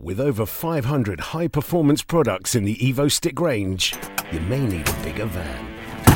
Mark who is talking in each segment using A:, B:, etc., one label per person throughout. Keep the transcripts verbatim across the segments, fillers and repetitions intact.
A: With over five hundred high-performance products in the EvoStick range, you may need a bigger van.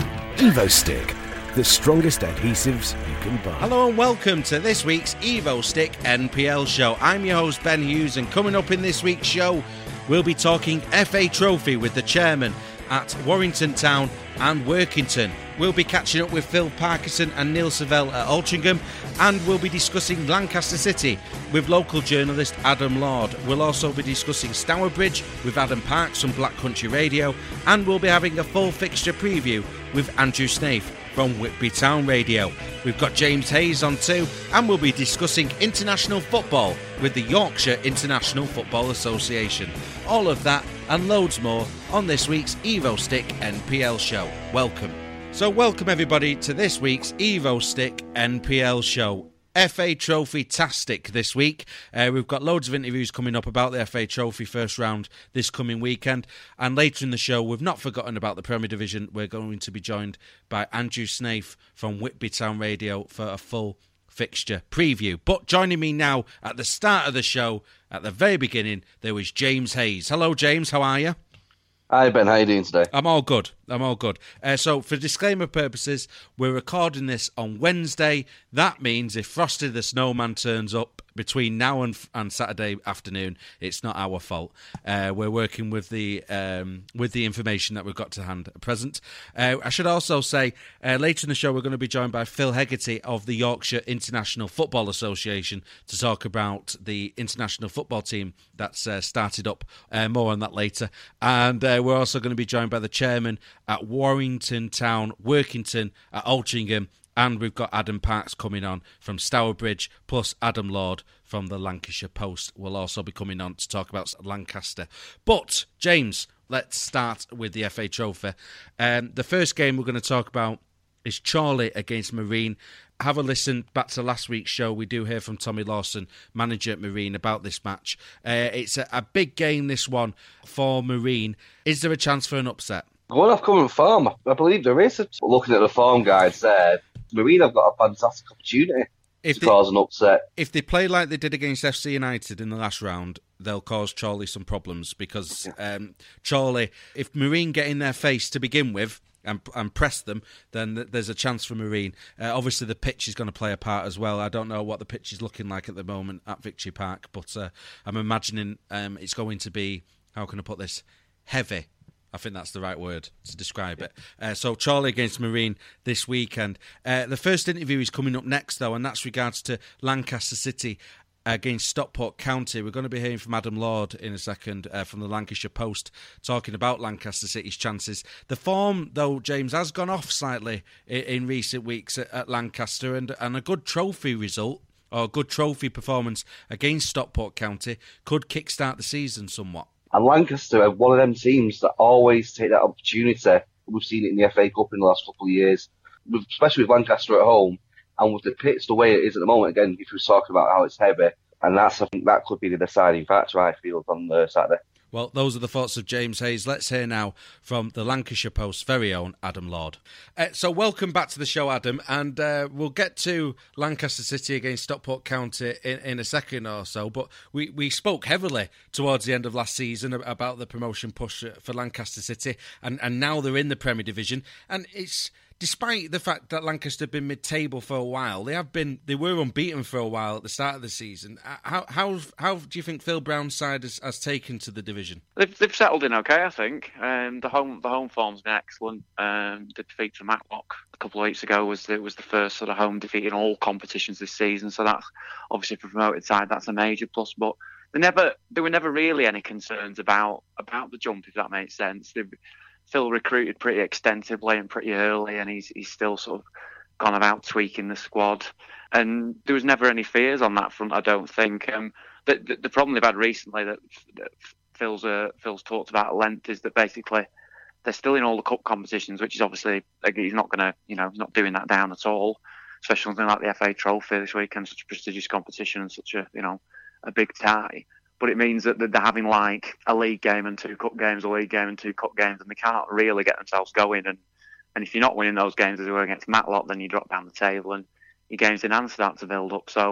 A: EvoStick, the strongest adhesives you can buy.
B: Hello and welcome to this week's EvoStick N P L show. I'm your host Ben Hughes, and coming up in this week's show, we'll be talking F A Trophy with the chairman at Warrington Town and Workington. We'll be catching up with Phil Parkinson and Neil Savell at Altrincham, and we'll be discussing Lancaster City with local journalist Adam Lord. We'll also be discussing Stourbridge with Adam Parks from Black Country Radio, and we'll be having a full fixture preview with Andrew Snaith from Whitby Town Radio. We've got James Hayes on too, and we'll be discussing international football with the Yorkshire International Football Association. All of that and loads more on this week's EvoStick N P L show. Welcome. So welcome everybody to this week's EvoStick N P L show. F A Trophy-tastic this week. Uh, we've got loads of interviews coming up about the F A Trophy first round this coming weekend. And later in the show, we've not forgotten about the Premier Division. We're going to be joined by Andrew Snaith from Whitby Town Radio for a full fixture preview. But joining me now at the start of the show, at the very beginning, there was James Hayes. Hello, James. How are you?
C: Hi, Ben. How are you doing today?
B: I'm all good. I'm all good. Uh, so, for disclaimer purposes, we're recording this on Wednesday. That means if Frosty the Snowman turns up between now and, and Saturday afternoon, it's not our fault. Uh, we're working with the um, with the information that we've got to hand at present. Uh, I should also say, uh, later in the show, we're going to be joined by Phil Hegarty of the Yorkshire International Football Association to talk about the international football team that's uh, started up. Uh, more on that later. And uh, we're also going to be joined by the chairman at Warrington Town, Workington at Altrincham. And we've got Adam Parks coming on from Stourbridge, plus Adam Lord from the Lancashire Post will also be coming on to talk about Lancaster. But, James, let's start with the F A Trophy. Um, the first game we're going to talk about is Chorley against Marine. Have a listen back to last week's show. We do hear from Tommy Lawson, manager at Marine, about this match. Uh, it's a, a big game, this one, for Marine. Is there a chance for an upset?
C: Going off current form, I believe there is. Looking at the form guides there, Marine have got a fantastic opportunity if to they, cause an upset.
B: If they play like they did against F C United in the last round, they'll cause Chorley some problems because yeah. um, Chorley, if Marine get in their face to begin with and, and press them, then there's a chance for Marine. Uh, obviously, the pitch is going to play a part as well. I don't know what the pitch is looking like at the moment at Victory Park, but uh, I'm imagining um, it's going to be, how can I put this, heavy. I think that's the right word to describe it. Uh, so, Chorley against Marine this weekend. Uh, the first interview is coming up next, though, and that's regards to Lancaster City against Stockport County. We're going to be hearing from Adam Lord in a second uh, from the Lancashire Post, talking about Lancaster City's chances. The form, though, James, has gone off slightly in, in recent weeks at, at Lancaster, and, and a good trophy result, or a good trophy performance against Stockport County, could kickstart the season somewhat.
C: And Lancaster are one of them teams that always take that opportunity. We've seen it in the F A Cup in the last couple of years, especially with Lancaster at home and with the pitch the way it is at the moment. Again, if we were talking about how it's heavy, and that's I think that could be the deciding factor, I feel, on the Saturday.
B: Well, those are the thoughts of James Hayes. Let's hear now from the Lancashire Post's very own Adam Lord. Uh, so welcome back to the show, Adam, and uh, we'll get to Lancaster City against Stockport County in, in a second or so, but we, we spoke heavily towards the end of last season about the promotion push for Lancaster City, and, and now they're in the Premier Division, and it's... Despite the fact that Lancaster have been mid-table for a while, they have been they were unbeaten for a while at the start of the season. How how how do you think Phil Brown's side has, has taken to the division?
D: They've, they've settled in okay, I think. Um, the home the home form's been excellent. Um, the defeat to Matlock a couple of weeks ago was it was the first sort of home defeat in all competitions this season. So that's obviously for promoted side that's a major plus. But they never there were never really any concerns about about the jump, if that makes sense. They've, Phil recruited pretty extensively and pretty early, and he's he's still sort of gone about tweaking the squad. And there was never any fears on that front, I don't think. Um, the, the, the problem they've had recently that, that Phil's uh, Phil's talked about at length is that basically they're still in all the cup competitions, which is obviously he's not going to, you know, he's not doing that down at all. Especially something like the F A Trophy this weekend, such a prestigious competition and such a, you know, a big tie. But it means that they're having like a league game and two cup games, a league game and two cup games, and they cannot really get themselves going. And, and if you're not winning those games as they were against Matlock, then you drop down the table and your games in hand start to build up. So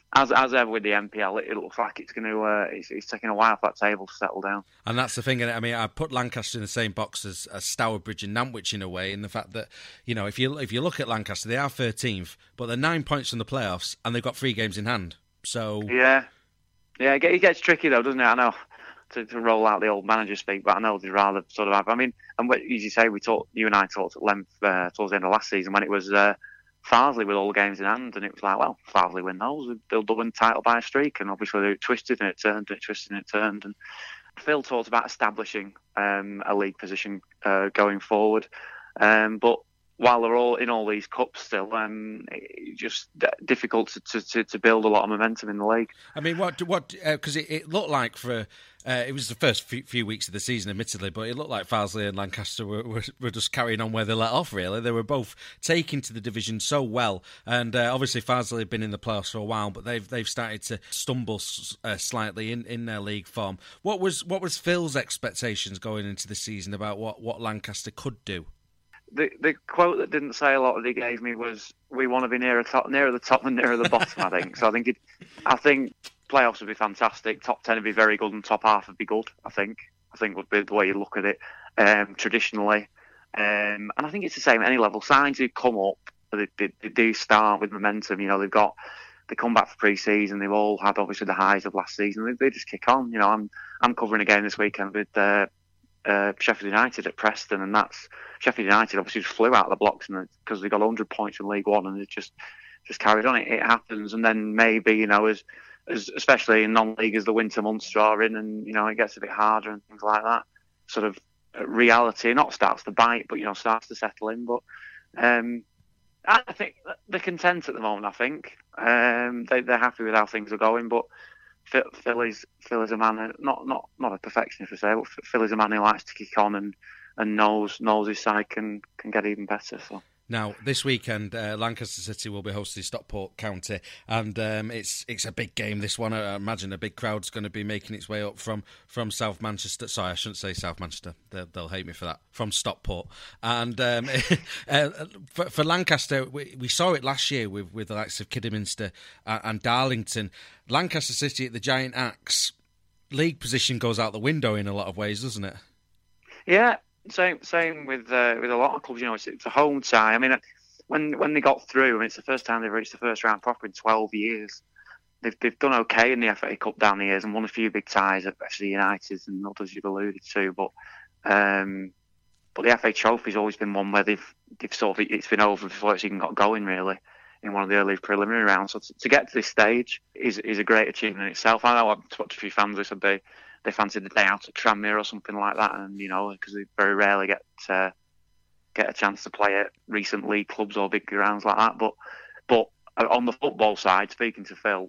D: as as ever with the N P L, it, it looks like it's going to uh, it's, it's taking a while for that table to settle down.
B: And that's the thing. I mean, I put Lancaster in the same box as, as Stourbridge and Nantwich in a way, in the fact that, you know, if you if you look at Lancaster, they are thirteenth, but they're nine points from the playoffs, and they've got three games in hand. So
D: yeah, yeah, it gets tricky though, doesn't it? I know to, to roll out the old manager speak, but I know they'd rather sort of have. I mean, and what, as you say, we talked, you and I talked at length uh, towards the end of last season when it was. Uh, Farsley with all the games in hand, and it was like, well, Farsley win those, they'll win the title by a streak, and obviously they twisted and it turned, and it twisted and it turned. And Phil talked about establishing um, a league position uh, going forward, um, but while they're all in all these cups still, um, it's just difficult to, to, to build a lot of momentum in the league.
B: I mean, what what because uh, it, it looked like for uh, it was the first few, few weeks of the season, admittedly, but it looked like Farsley and Lancaster were, were, were just carrying on where they let off. Really, they were both taking to the division so well, and uh, obviously Farsley have been in the playoffs for a while, but they've they've started to stumble uh, slightly in, in their league form. What was what was Phil's expectations going into the season about what, what Lancaster could do?
D: The the quote that didn't say a lot that he gave me was, "We want to be nearer top, nearer the top than nearer the bottom." I think so. I think it, I think playoffs would be fantastic. Top ten would be very good, and top half would be good. I think. I think would be the way you look at it um, traditionally, um, and I think it's the same at any level. Sides who come up, they, they, they do start with momentum. You know, they've got they come back for pre-season. They've all had obviously the highs of last season. They, they just kick on. You know, I'm I'm covering a game this weekend with. Uh, Uh, Sheffield United at Preston, and that's Sheffield United obviously just flew out of the blocks because they got one hundred points in League One, and it just just carried on. It, it happens, and then maybe you know as as especially in non-league as the winter months draw in, and you know it gets a bit harder and things like that. Sort of reality not starts to bite, but you know starts to settle in. But um, I think they're content at the moment. I think um, they, they're happy with how things are going, but. Phil is Phil is a man, not not not a perfectionist per se, but Phil is a man who likes to kick on and, and knows knows his side can can get even better. So.
B: Now, this weekend, uh, Lancaster City will be hosting Stockport County, and um, it's it's a big game, this one. I imagine a big crowd's going to be making its way up from, from South Manchester. Sorry, I shouldn't say South Manchester. They'll, they'll hate me for that. From Stockport. And um, uh, for, for Lancaster, we, we saw it last year with, with the likes of Kidderminster and, and Darlington. Lancaster City at the Giant Axe, league position goes out the window in a lot of ways, doesn't it?
D: Yeah. Same, same with uh, with a lot of clubs. You know, it's, it's a home tie. I mean, when when they got through, I mean, it's the first time they've reached the first round proper in twelve years. They've they've done okay in the F A Cup down the years and won a few big ties at F C United and others you've alluded to. But um, but the F A Trophy's always been one where they've they've sort of it's been over before it's even got going really in one of the early preliminary rounds. So to, to get to this stage is is a great achievement in itself. I know I've talked to a few fans who said they. They fancied the day out at Tranmere or something like that, and you know, because they very rarely get uh, get a chance to play at recent league clubs or big grounds like that. But but on the football side, speaking to Phil,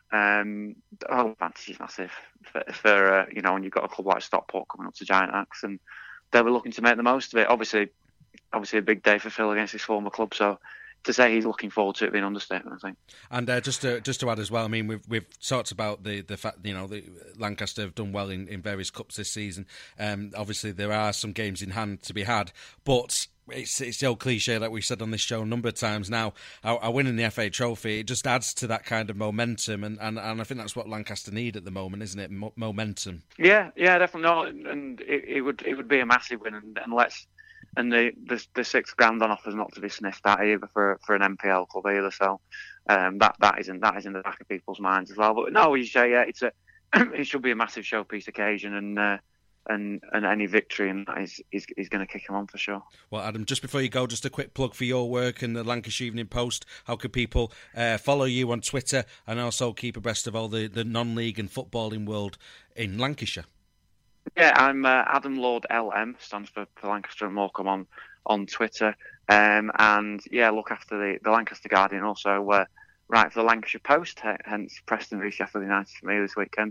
D: um, the whole advantage is massive for, for uh, you know, when you've got a club like Stockport coming up to Giant Axe, and they were looking to make the most of it. Obviously, obviously a big day for Phil against his former club, so. To say he's looking forward to it being an understatement, I think. And
B: uh, just to just to add as well, I mean, we've we've talked about the, the fact, you know, the Lancaster have done well in, in various cups this season. Um, obviously, there are some games in hand to be had, but it's it's the old cliche that we've said on this show a number of times now. Our, our winning the F A Trophy, it just adds to that kind of momentum, and, and, and I think that's what Lancaster need at the moment, isn't it? Mo- momentum.
D: Yeah, yeah, definitely. No, and it, it would it would be a massive win, and, and let's. And the, the the six grand on offer is not to be sniffed at either for for an N P L club either. So um, that that isn't that is in the back of people's minds as well. But no, you say yeah, it's a it should be a massive showpiece occasion, and uh, and and any victory in that is is, is going to kick him on for sure.
B: Well, Adam, just before you go, just a quick plug for your work and the Lancashire Evening Post. How can people uh, follow you on Twitter and also keep abreast of all the, the non-league and footballing world in Lancashire?
D: Yeah, I'm uh, Adam Lord L M, stands for, for Lancaster and Morecambe on, on Twitter. Um, and yeah, look after the, the Lancaster Guardian, also uh, write for the Lancashire Post, hence Preston v Sheffield United for me this weekend.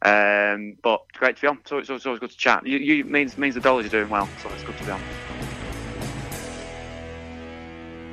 D: Um, but great to be on, so it's, it's always good to chat. You, you means means the dollars are doing well, so it's good to be on.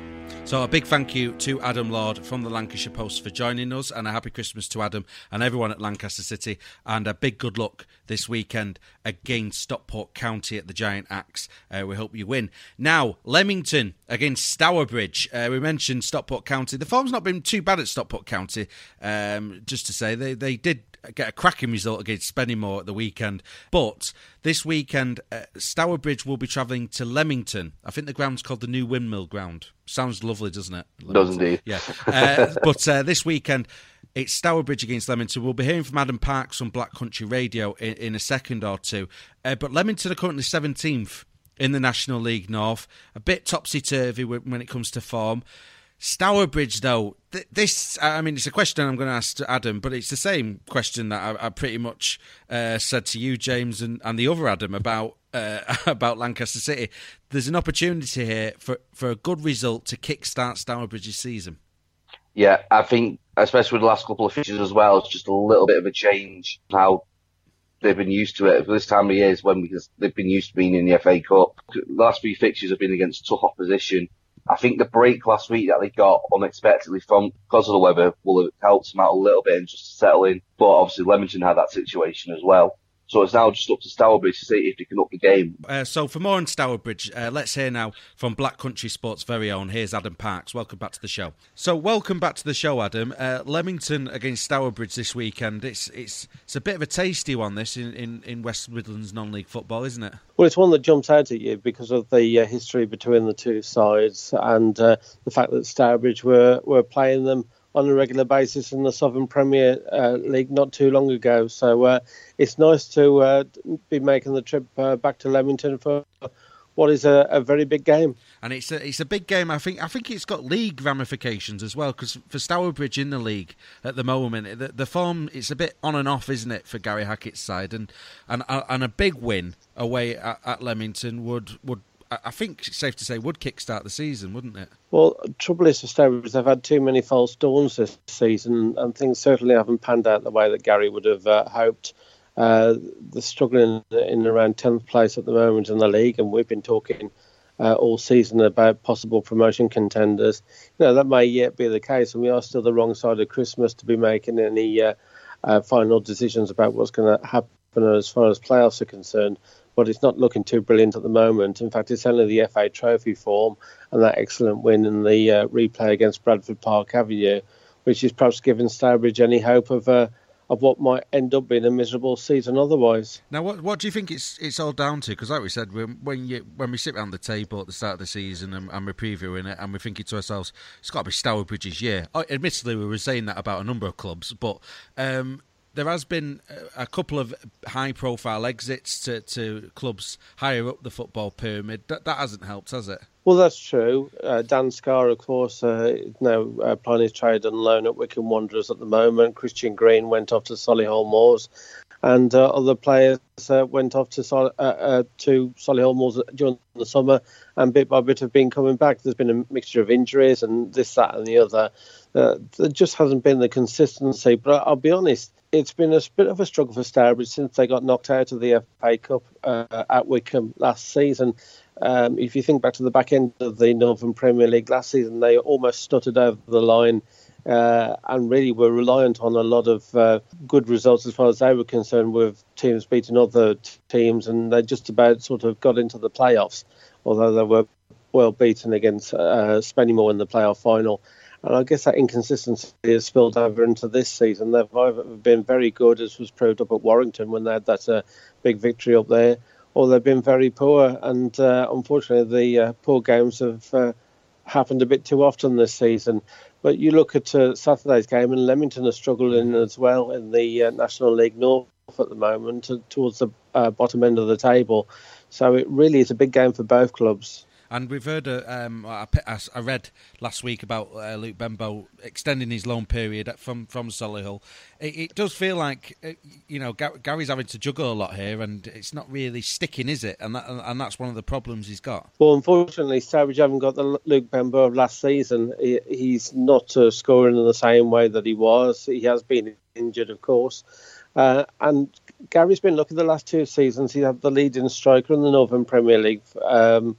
B: So a big thank you to Adam Lord from the Lancashire Post for joining us, and a happy Christmas to Adam and everyone at Lancaster City, and a big good luck this weekend against Stockport County at the Giant Axe. Uh, we hope you win. Now, Leamington against Stourbridge. Uh, we mentioned Stockport County. The form's not been too bad at Stockport County, um, just to say. They, they did get a cracking result against Spennymoor at the weekend. But this weekend, uh, Stourbridge will be travelling to Leamington. I think the ground's called the New Windmill Ground. Sounds lovely, doesn't it? Leamington.
C: Does indeed.
B: Yeah. Uh, but uh, this weekend, it's Stourbridge against Leamington. We'll be hearing from Adam Parks on Black Country Radio in, in a second or two. Uh, but Leamington are currently seventeenth in the National League North. A bit topsy-turvy when it comes to form. Stourbridge, though, th- this, I mean, it's a question I'm going to ask to Adam, but it's the same question that I, I pretty much uh, said to you, James, and, and the other Adam about uh, about Lancaster City. There's an opportunity here for, for a good result to kickstart Stourbridge's season. Yeah,
C: I think, especially with the last couple of fixtures as well, it's just a little bit of a change how they've been used to it for this time of year, when because they've been used to being in the F A Cup. The last few fixtures have been against tough opposition. I think the break last week that they got unexpectedly from because of the weather will have helped them out a little bit and just to settle in. But obviously Leamington had that situation as well. So it's now just up to Stourbridge to see if they can up the game. Uh, so for more on Stourbridge, uh, let's hear now from Black Country Sports' very own. Here's Adam Parks. Welcome back to the show. So welcome back to the show, Adam. Uh, Leamington against Stourbridge this weekend. It's it's it's a bit of a tasty one, this, in, in, in West Midlands non-league football, isn't it?
E: Well, it's one that jumps out at you because of the uh, history between the two sides and uh, the fact that Stourbridge were, were playing them on a regular basis in the Southern Premier uh, League not too long ago. So uh, it's nice to uh, be making the trip uh, back to Leamington for what is a, a very big game.
B: And it's a, it's a big game. I think I think it's got league ramifications as well, because for Stourbridge in the league at the moment, the, the form, it's a bit on and off, isn't it, for Gary Hackett's side? And and, and a big win away at, at Leamington would would I think it's safe to say would kickstart the season, wouldn't it?
E: Well, the trouble is for Stourbridge, they've had too many false dawns this season, and things certainly haven't panned out the way that Gary would have uh, hoped. Uh, they're struggling in around tenth place at the moment in the league, and we've been talking uh, all season about possible promotion contenders. You know, that may yet be the case, and we are still the wrong side of Christmas to be making any uh, uh, final decisions about what's going to happen as far as playoffs are concerned. But it's not looking too brilliant at the moment. In fact, it's only the F A Trophy form and that excellent win in the uh, replay against Bradford Park Avenue, which is perhaps giving Stourbridge any hope of uh, of what might end up being a miserable season otherwise.
B: Now, what what do you think it's it's all down to? Because like we said, when when, you, when we sit around the table at the start of the season and, and we're previewing it and we're thinking to ourselves, it's got to be Stourbridge's year. Oh, admittedly, we were saying that about a number of clubs, but Um, there has been a couple of high-profile exits to, to clubs higher up the football pyramid. That, that hasn't helped, has it?
E: Well, that's true. Uh, Dan Scarr, of course, uh, is now uh, playing his trade on loan at Wycombe Wanderers at the moment. Christian Green went off to Solihull Moors, and uh, other players uh, went off to Sol- uh, uh, to Solihull Moors during the summer, and bit by bit have been coming back. There's been a mixture of injuries and this, that, and the other. Uh, there just hasn't been the consistency. But I'll be honest, it's been a bit of a struggle for Stourbridge since they got knocked out of the F A Cup uh, at Wycombe last season. Um, if you think back to the back end of the Northern Premier League last season, they almost stuttered over the line uh, and really were reliant on a lot of uh, good results as far as they were concerned, with teams beating other t- teams, and they just about sort of got into the playoffs, although they were well beaten against uh, Spennymoor in the playoff final. And I guess that inconsistency has spilled over into this season. They've either been very good, as was proved up at Warrington when they had that uh, big victory up there, or they've been very poor. And uh, unfortunately, the uh, poor games have uh, happened a bit too often this season. But you look at uh, Saturday's game, and Leamington are struggling as well in the uh, National League North at the moment, uh, towards the uh, bottom end of the table. So it really is a big game for both clubs.
B: And we've heard, uh, um, I, I read last week about uh, Luke Bembo extending his loan period from, from Solihull. It, it does feel like, uh, you know, Gary's having to juggle a lot here, and it's not really sticking, is it? And that, and that's one of the problems he's got.
E: Well, unfortunately, Stourbridge haven't got the Luke Bembo of last season. He, he's not uh, scoring in the same way that he was. He has been injured, of course. Uh, and Gary's been lucky the last two seasons. He had the leading striker in the Northern Premier League. Um,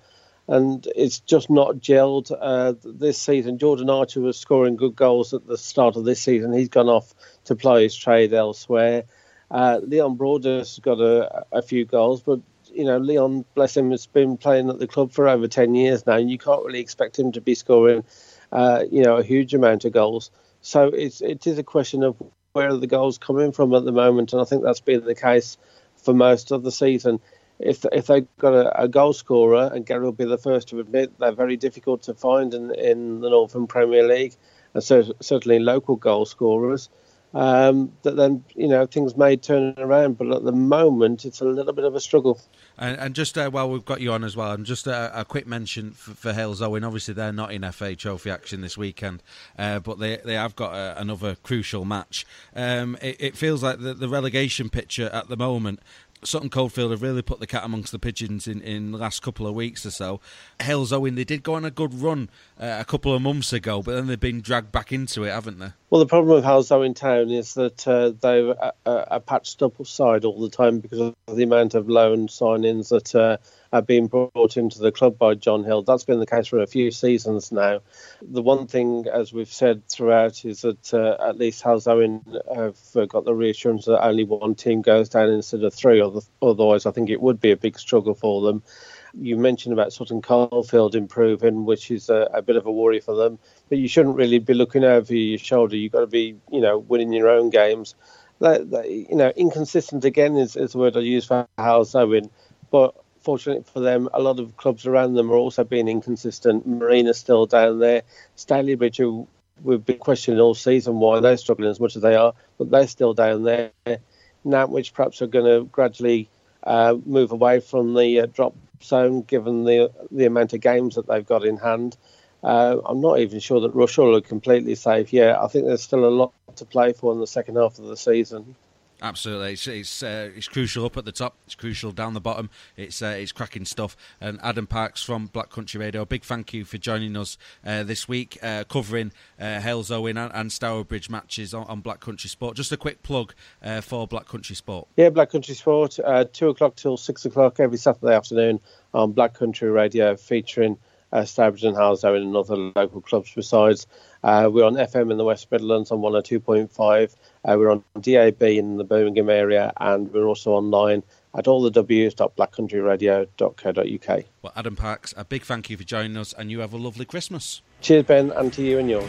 E: and it's just not gelled uh, this season. Jordan Archer was scoring good goals at the start of this season. He's gone off to ply his trade elsewhere. Uh, Leon Broadhurst has got a, a few goals, but you know, Leon, bless him, has been playing at the club for over ten years now, and you can't really expect him to be scoring, uh, you know, a huge amount of goals. So it's it is a question of where are the goals coming from at the moment, and I think that's been the case for most of the season. If if they've got a, a goal scorer, and Gary will be the first to admit, they're very difficult to find in, in the Northern Premier League, and so, certainly local goal scorers, um, that then, you know, things may turn around. But at the moment, it's a little bit of a struggle.
B: And, and just uh, while we've got you on as well, and just a, a quick mention for, for Hales Owen. Obviously, they're not in F A Trophy action this weekend, uh, but they they have got a, another crucial match. Um, it, it feels like the, the relegation picture at the moment, Sutton Coldfield have really put the cat amongst the pigeons in, in the last couple of weeks or so. Hales Owen, they did go on a good run uh, a couple of months ago, but then they've been dragged back into it, haven't they?
E: Well, the problem with Hales Owen Town is that uh, they're a, a patched up side all the time because of the amount of loan signings that uh, are being brought into the club by John Hill. That's been the case for a few seasons now. The one thing, as we've said throughout, is that uh, at least Hales Owen have uh, got the reassurance that only one team goes down instead of three. Otherwise, I think it would be a big struggle for them. You mentioned about Sutton Coldfield improving, which is a, a bit of a worry for them. But you shouldn't really be looking over your shoulder. You've got to be, you know, winning your own games. That, that, you know, inconsistent again is, is the word I use for Hales Owen. But fortunately for them, a lot of clubs around them are also being inconsistent. Marina's still down there. Stalybridge, who we've been questioning all season why they're struggling as much as they are, but they're still down there. Nantwich perhaps are going to gradually uh, move away from the uh, drop zone, given the the amount of games that they've got in hand. Uh, I'm not even sure that Rushall are completely safe yet. I think there's still a lot to play for in the second half of the season.
B: Absolutely, it's it's, uh, it's crucial up at the top. It's crucial down the bottom. It's uh, it's cracking stuff. And Adam Parks from Black Country Radio, a big thank you for joining us uh, this week, uh, covering uh, Hales Owen and, and Stourbridge matches on, on Black Country Sport. Just a quick plug uh, for Black Country Sport.
E: Yeah, Black Country Sport, uh, two o'clock till six o'clock every Saturday afternoon on Black Country Radio, featuring Uh, Stourbridge and Hales Owen and other local clubs besides. Uh, we're on F M in the West Midlands on one oh two point five. Uh, we're on D A B in the Birmingham area, and we're also online at all the w dot black country radio dot co dot uk.
B: Well, Adam Parks, a big thank you for joining us, and you have a lovely Christmas.
E: Cheers, Ben, and to you and yours.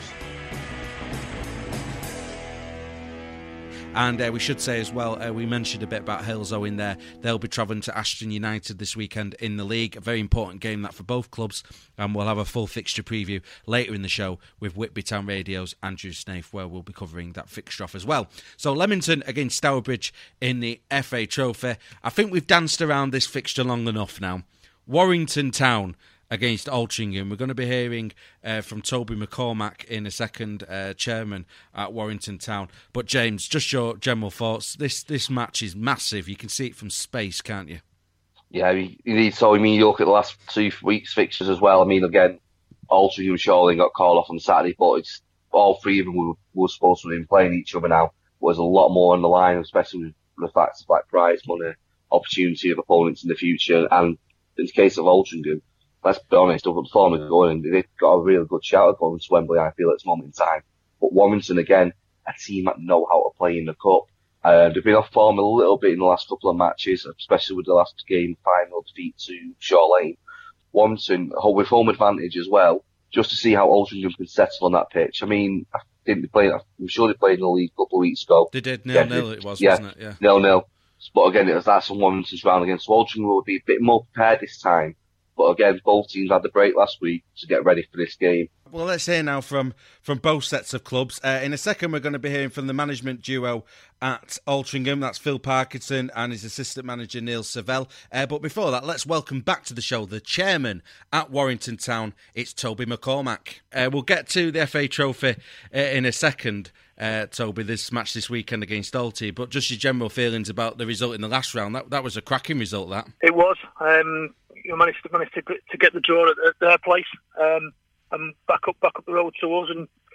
B: And uh, we should say as well, uh, we mentioned a bit about Hales Owen there. They'll be travelling to Ashton United this weekend in the league. A very important game that for both clubs. And we'll have a full fixture preview later in the show with Whitby Town Radio's Andrew Snaith, where we'll be covering that fixture off as well. So Leamington against Stourbridge in the F A Trophy. I think we've danced around this fixture long enough now. Warrington Town against Altrincham. We're going to be hearing uh, from Toby McCormack in a second, uh, chairman at Warrington Town. But James, just your general thoughts. This this match is massive. You can see it from space, can't you?
C: Yeah, you need. So I mean, you look at the last two weeks' fixtures as well. I mean, again, Altrincham and Shoreline got called off on Saturday, but it's all three of them were, were supposed to be playing each other now. There's a lot more on the line, especially with the facts of like prize money, opportunity of opponents in the future, and in the case of Altrincham, let's be honest, over the form of going, they've got a really good shout at going to Wembley, I feel, at this moment in time. But Warrington, again, a team that know how to play in the cup. Uh, they've been off form a little bit in the last couple of matches, especially with the last game final defeat to Shoreline. Warrington, with home advantage as well, just to see how Altrincham can settle on that pitch. I mean, I think they played, I'm sure they played in the league a couple of weeks ago.
B: They did, nil-nil it was,
C: yeah,
B: wasn't it? Yeah,
C: nil-nil. But again, it was that's on Warrington's round against. So Altrincham will be a bit more prepared this time. But again, both teams had the break last week to get ready for this game.
B: Well, let's hear now from, from both sets of clubs. Uh, in a second, we're going to be hearing from the management duo at Altrincham. That's Phil Parkinson and his assistant manager, Neil Savell. Uh, but before that, let's welcome back to the show the chairman at Warrington Town. It's Toby McCormack. Uh, we'll get to the F A Trophy uh, in a second, uh, Toby, this match this weekend against Alty. But just your general feelings about the result in the last round. That, that was a cracking result, that.
F: It was. Um... You managed to manage to, to get the draw at, at their place, um, and back up back up the road to us. And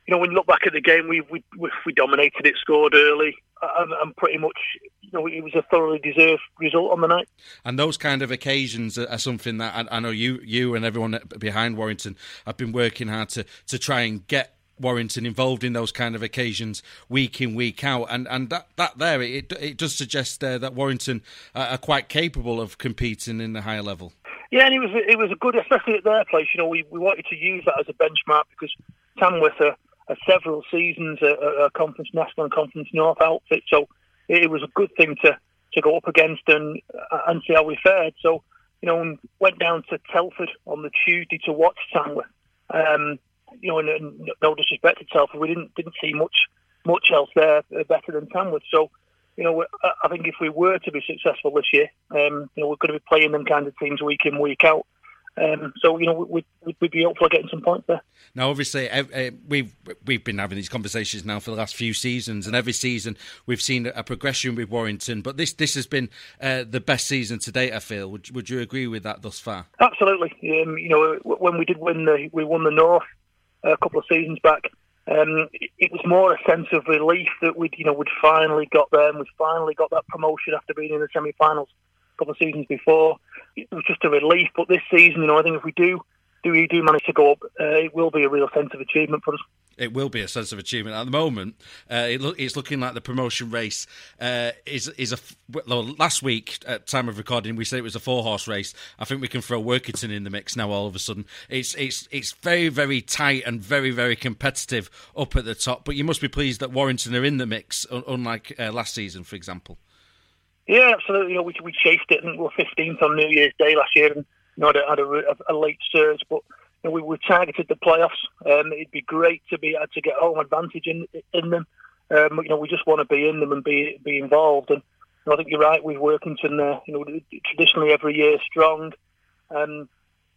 F: you know, when you look back at the game, we we we dominated it, scored early, and, and pretty much, you know, it was a thoroughly deserved result on the night.
B: And those kind of occasions are something that I, I know you you and everyone behind Warrington have been working hard to to try and get Warrington involved in those kind of occasions week in, week out, and and that, that there it it does suggest uh, that Warrington uh, are quite capable of competing in the higher level.
F: Yeah, and it was it was a good, especially at their place. You know, we, we wanted to use that as a benchmark because Tamworth are, are several seasons a, a Conference National and Conference North outfit, so it was a good thing to, to go up against and and see how we fared. So, you know, went down to Telford on the Tuesday to watch Tamworth. Um, you know, and, and no disrespect to Telford, we didn't didn't see much much else there better than Tamworth. So, you know, I think if we were to be successful this year, um, you know, we're going to be playing them kind of teams week in, week out. Um, so, you know, we'd, we'd be hopeful of getting some points there.
B: Now, obviously, uh, we've we've been having these conversations now for the last few seasons, and every season we've seen a progression with Warrington. But this this has been uh, the best season to date, I feel. Would would you agree with that thus far?
F: Absolutely. Um, you know, when we did win the we won the North a couple of seasons back. Um, it, it was more a sense of relief that we'd, you know, we'd finally got there and we'd finally got that promotion after being in the semi-finals a couple of seasons before. It was just a relief. But this season, you know, I think if we do do we do manage to go up, uh, it will be a real sense of achievement for us.
B: It will be a sense of achievement. At the moment, uh, it look, it's looking like the promotion race uh, is is a. Well, last week, at time of recording, we said it was a four horse race. I think we can throw Workington in the mix now. All of a sudden, it's it's it's very very tight and very very competitive up at the top. But you must be pleased that Warrington are in the mix, unlike uh, last season, for example.
F: Yeah, absolutely. You know, we we chased it, and we were fifteenth on New Year's Day last year, and you know, had a, had a, a late surge, but. You know, we, we targeted the playoffs. Um, it'd be great to be able to get home advantage in in them. Um, you know, we just want to be in them and be be involved. And you know, I think you're right with Workington. Uh, you know, traditionally every year strong. Um,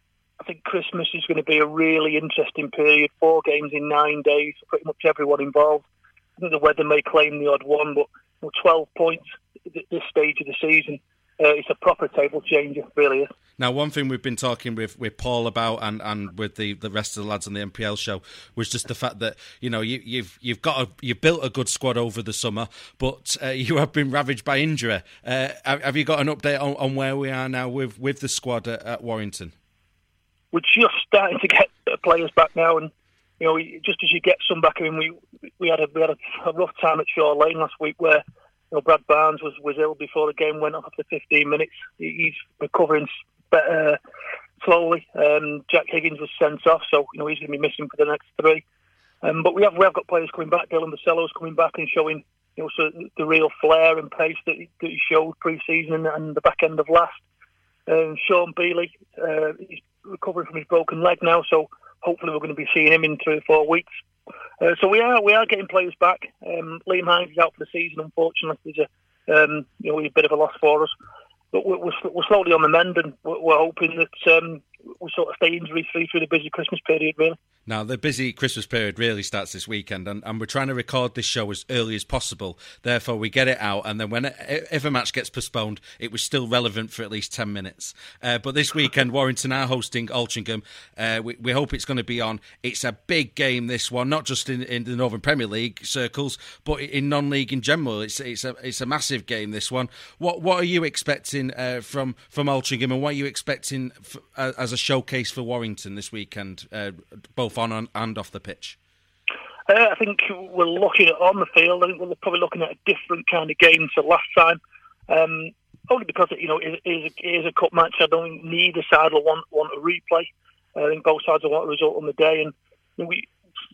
F: I think Christmas is going to be a really interesting period. Four games in nine days, pretty much everyone involved. I think the weather may claim the odd one, but you know, twelve points at this stage of the season. Uh, it's a proper table changer, really is.
B: Now, one thing we've been talking with, with Paul about, and, and with the, the rest of the lads on the M P L show, was just the fact that you know you, you've you've got a, you've built a good squad over the summer, but uh, you have been ravaged by injury. Uh, have, have you got an update on, on where we are now with, with the squad at, at Warrington?
F: We're just starting to get players back now, and you know, just as you get some back, I mean, we we had a we had a, a rough time at Shaw Lane last week where. You know, Brad Barnes was, was ill before the game went off after fifteen minutes. He's recovering uh, slowly. Um, Jack Higgins was sent off, so you know he's going to be missing for the next three. Um, but we have we have got players coming back. Dylan Bacello's coming back and showing you know so the real flair and pace that he, that he showed pre-season and the back end of last. Um, Sean Bealey, uh, he's recovering from his broken leg now, so hopefully we're going to be seeing him in three or four weeks. Uh, so we are we are getting players back. Um, Liam Hines is out for the season, unfortunately. There's a um, you know a bit of a loss for us, but we're, we're, we're slowly on the mend, and we're, we're hoping that um, we sort of stay injury free through the busy Christmas period, really.
B: Now, the busy Christmas period really starts this weekend, and, and we're trying to record this show as early as possible. Therefore, we get it out, and then when it, if a match gets postponed, it was still relevant for at least ten minutes. Uh, but this weekend, Warrington are hosting Altrincham. Uh, we, we hope it's going to be on. It's a big game, this one, not just in, in the Northern Premier League circles, but in non-league in general. It's it's a it's a massive game, this one. What what are you expecting uh, from from Altrincham, and what are you expecting f- uh, as a showcase for Warrington this weekend, uh, both on and off the pitch?
F: Uh, I think we're looking at on the field. I think we're probably looking at a different kind of game to last time. Um, only because you know it is, it is a cup match. I don't think neither side will want want a replay. I think both sides will want a result on the day. And you know, we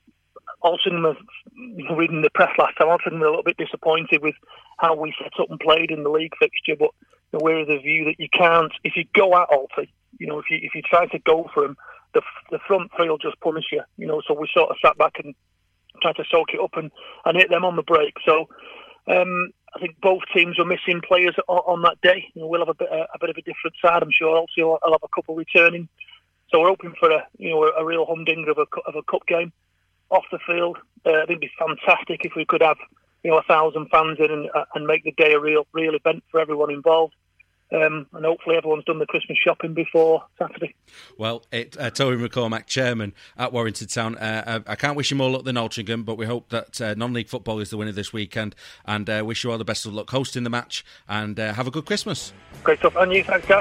F: also reading the press last time, also were a little bit disappointed with how we set up and played in the league fixture. But you know, we're of the view that you can't, if you go at Alty, you know, if you if you try to go for them. The, the front three will just punish you, you know. So we sort of sat back and tried to soak it up and, and hit them on the break. So um, I think both teams are missing players on, on that day. You know, we'll have a bit a, a bit of a different side, I'm sure. Also, I'll have a couple returning. So we're hoping for a you know a, a real humdinger of a of a cup game off the field. Uh, I think it'd be fantastic if we could have you know a thousand fans in and, and make the day a real real event for everyone involved. Um, and hopefully everyone's done the Christmas shopping before Saturday.
B: Well, it, uh, Toby McCormack, chairman at Warrington Town. Uh, I can't wish you more luck than Altrincham, but we hope that uh, non-league football is the winner this weekend, and uh, wish you all the best of luck hosting the match, and uh, have a good Christmas.
F: Great stuff. And you, thanks, guys.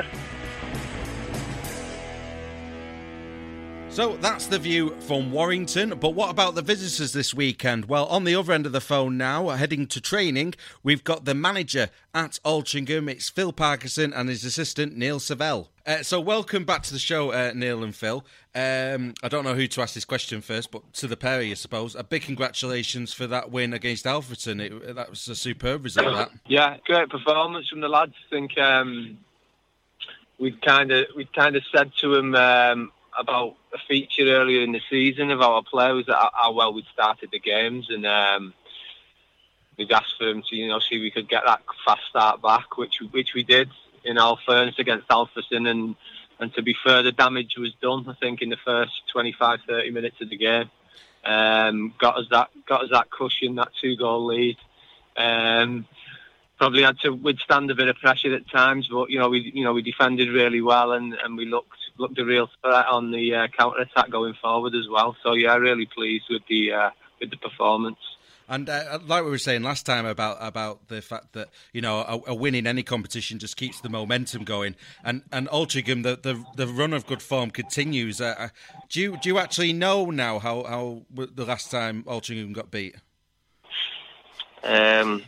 B: So that's the view from Warrington, but what about the visitors this weekend? Well, on the other end of the phone now, heading to training, we've got the manager at Altrincham. It's Phil Parkinson and his assistant, Neil Savell. Uh, so welcome back to the show, uh, Neil and Phil. Um, I don't know who to ask this question first, but to the pair of you, I suppose. A big congratulations for that win against Alfreton. It, that was a superb result, that.
G: Yeah, great performance from the lads. I think um, we'd kind of we'd kind of said to them um, about a feature earlier in the season of our players, how, how well we'd started the games, and um, we'd asked for them to, you know, see if we could get that fast start back, which which we did in all fairness against Alfreton, and and to be fair, the damage was done, I think, in the first twenty-five, thirty minutes of the game. Um, got us that got us that cushion, that two goal lead. Um, probably had to withstand a bit of pressure at times, but you know we you know we defended really well, and, and we looked looked a real threat on the uh, counter attack going forward as well. So yeah, really pleased with the uh, with the performance.
B: And uh, like we were saying last time about about the fact that, you know, a, a win in any competition just keeps the momentum going. And and Altrincham, the, the the run of good form continues. Uh, do you do you actually know now how, how the last time Altrincham got beat?
H: Um,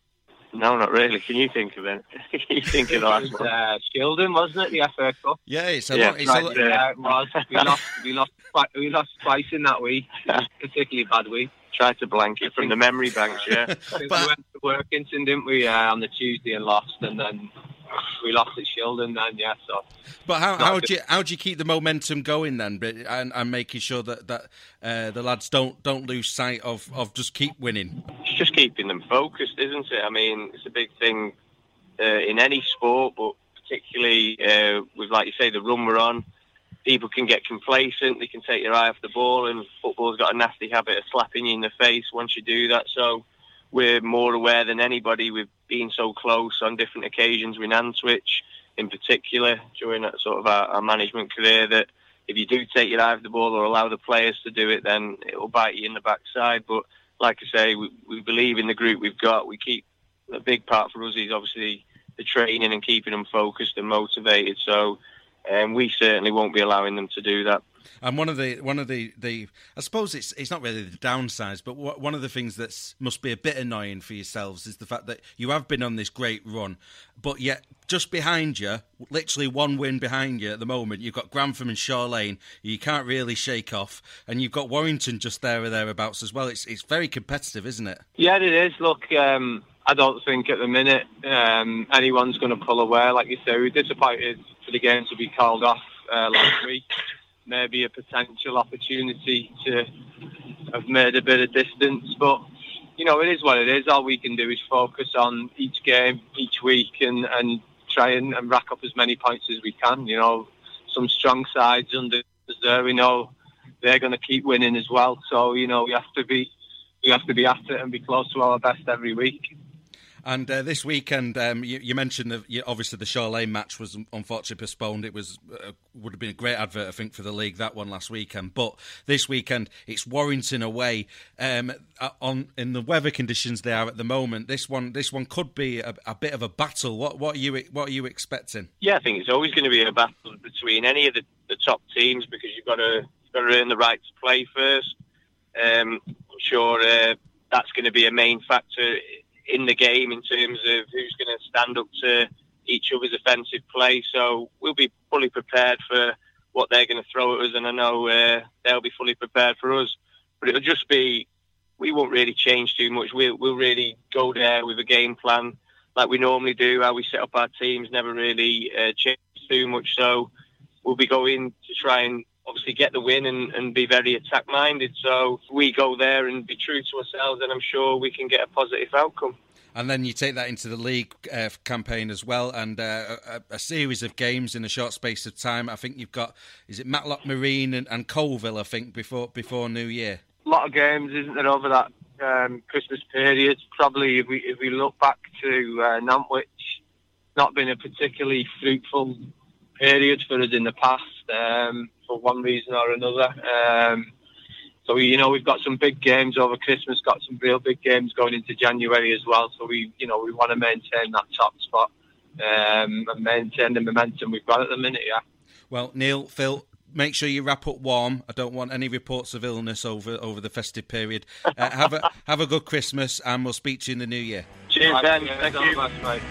H: no, not really. Can you think of it? Can you think of the last one?
G: Uh, Shildon, wasn't it? The F A Cup.
B: Yeah, it's a
H: yeah,
B: lot. It's
G: right,
B: a lot.
G: yeah, it was. We lost. We lost. We lost twice in that week. Particularly bad week.
H: Tried to blank it from the memory banks, yeah.
G: But, we
B: But-
G: went to Workington, didn't we, uh, on the Tuesday and lost, and then we lost at Shildon then, yeah, so...
B: But how
G: Not
B: how
G: good.
B: do you how do you keep the momentum going then, but- and, and making sure that that uh, the lads don't don't lose sight of, of just keep winning?
H: It's just keeping them focused, isn't it? I mean, it's a big thing uh, in any sport, but particularly uh, with, like you say, the run we're on. People can get complacent, they can take your eye off the ball, and football's got a nasty habit of slapping you in the face once you do that. So we're more aware than anybody. We've been so close on different occasions with Nantwich, in particular, during that sort of our, our management career, that if you do take your eye off the ball or allow the players to do it, then it will bite you in the backside. But like I say, we, we believe in the group we've got. We keep a big part for us is obviously the training and keeping them focused and motivated. So and um, we certainly won't be allowing them to do that.
B: And one of the one of the, the I suppose it's it's not really the downsides, but w- one of the things that must be a bit annoying for yourselves is the fact that you have been on this great run, but yet just behind you, literally one win behind you at the moment, you've got Grantham and Shaw Lane you can't really shake off, and you've got Warrington just there or thereabouts as well. It's it's very competitive, isn't it?
G: Yeah, it is. Look, um, I don't think at the minute um, anyone's going to pull away. Like you say, we're disappointed for the game to be called off uh, last week. Maybe a potential opportunity to have made a bit of distance, but you know, it is what it is. All we can do is focus on each game, each week, and, and try and, and rack up as many points as we can. You know, some strong sides under us there. We know they're going to keep winning as well. So you know, we have to be we have to be at it and be close to our best every week.
B: And uh, this weekend, um, you, you mentioned that you, obviously the Shaw Lane match was unfortunately postponed. It was uh, would have been a great advert, I think, for the league, that one last weekend. But this weekend, it's Warrington away. Um, on in the weather conditions they are at the moment, this one this one could be a, a bit of a battle. What what are you what are you expecting?
H: Yeah, I think it's always going to be a battle between any of the, the top teams, because you've got to you've got to earn the right to play first. Um, I'm sure uh, that's going to be a main factor in the game in terms of who's going to stand up to each other's offensive play. So we'll be fully prepared for what they're going to throw at us, and I know uh, they'll be fully prepared for us. But it'll just be, we won't really change too much. We'll, we'll really go there with a game plan like we normally do. How we set up our teams never really uh, change too much. So we'll be going to try and obviously get the win and, and be very attack-minded. So we go there and be true to ourselves, and I'm sure we can get a positive outcome.
B: And then you take that into the league uh, campaign as well, and uh, a, a series of games in a short space of time. I think you've got, is it Matlock Marine and, and Colville, I think, before before New Year?
G: A lot of games, isn't there, over that um, Christmas period? Probably, if we if we look back to uh, Nantwich, not been a particularly fruitful period for us in the past, um, for one reason or another. Um, so, we, you know, we've got some big games over Christmas, got some real big games going into January as well. So, we, you know, we want to maintain that top spot um, and maintain the momentum we've got at the minute, yeah.
B: Well, Neil, Phil, make sure you wrap up warm. I don't want any reports of illness over, over the festive period. Uh, have a have a good Christmas, and we'll speak to you in the new year.
G: Cheers, Ben. Thank you. Much, mate.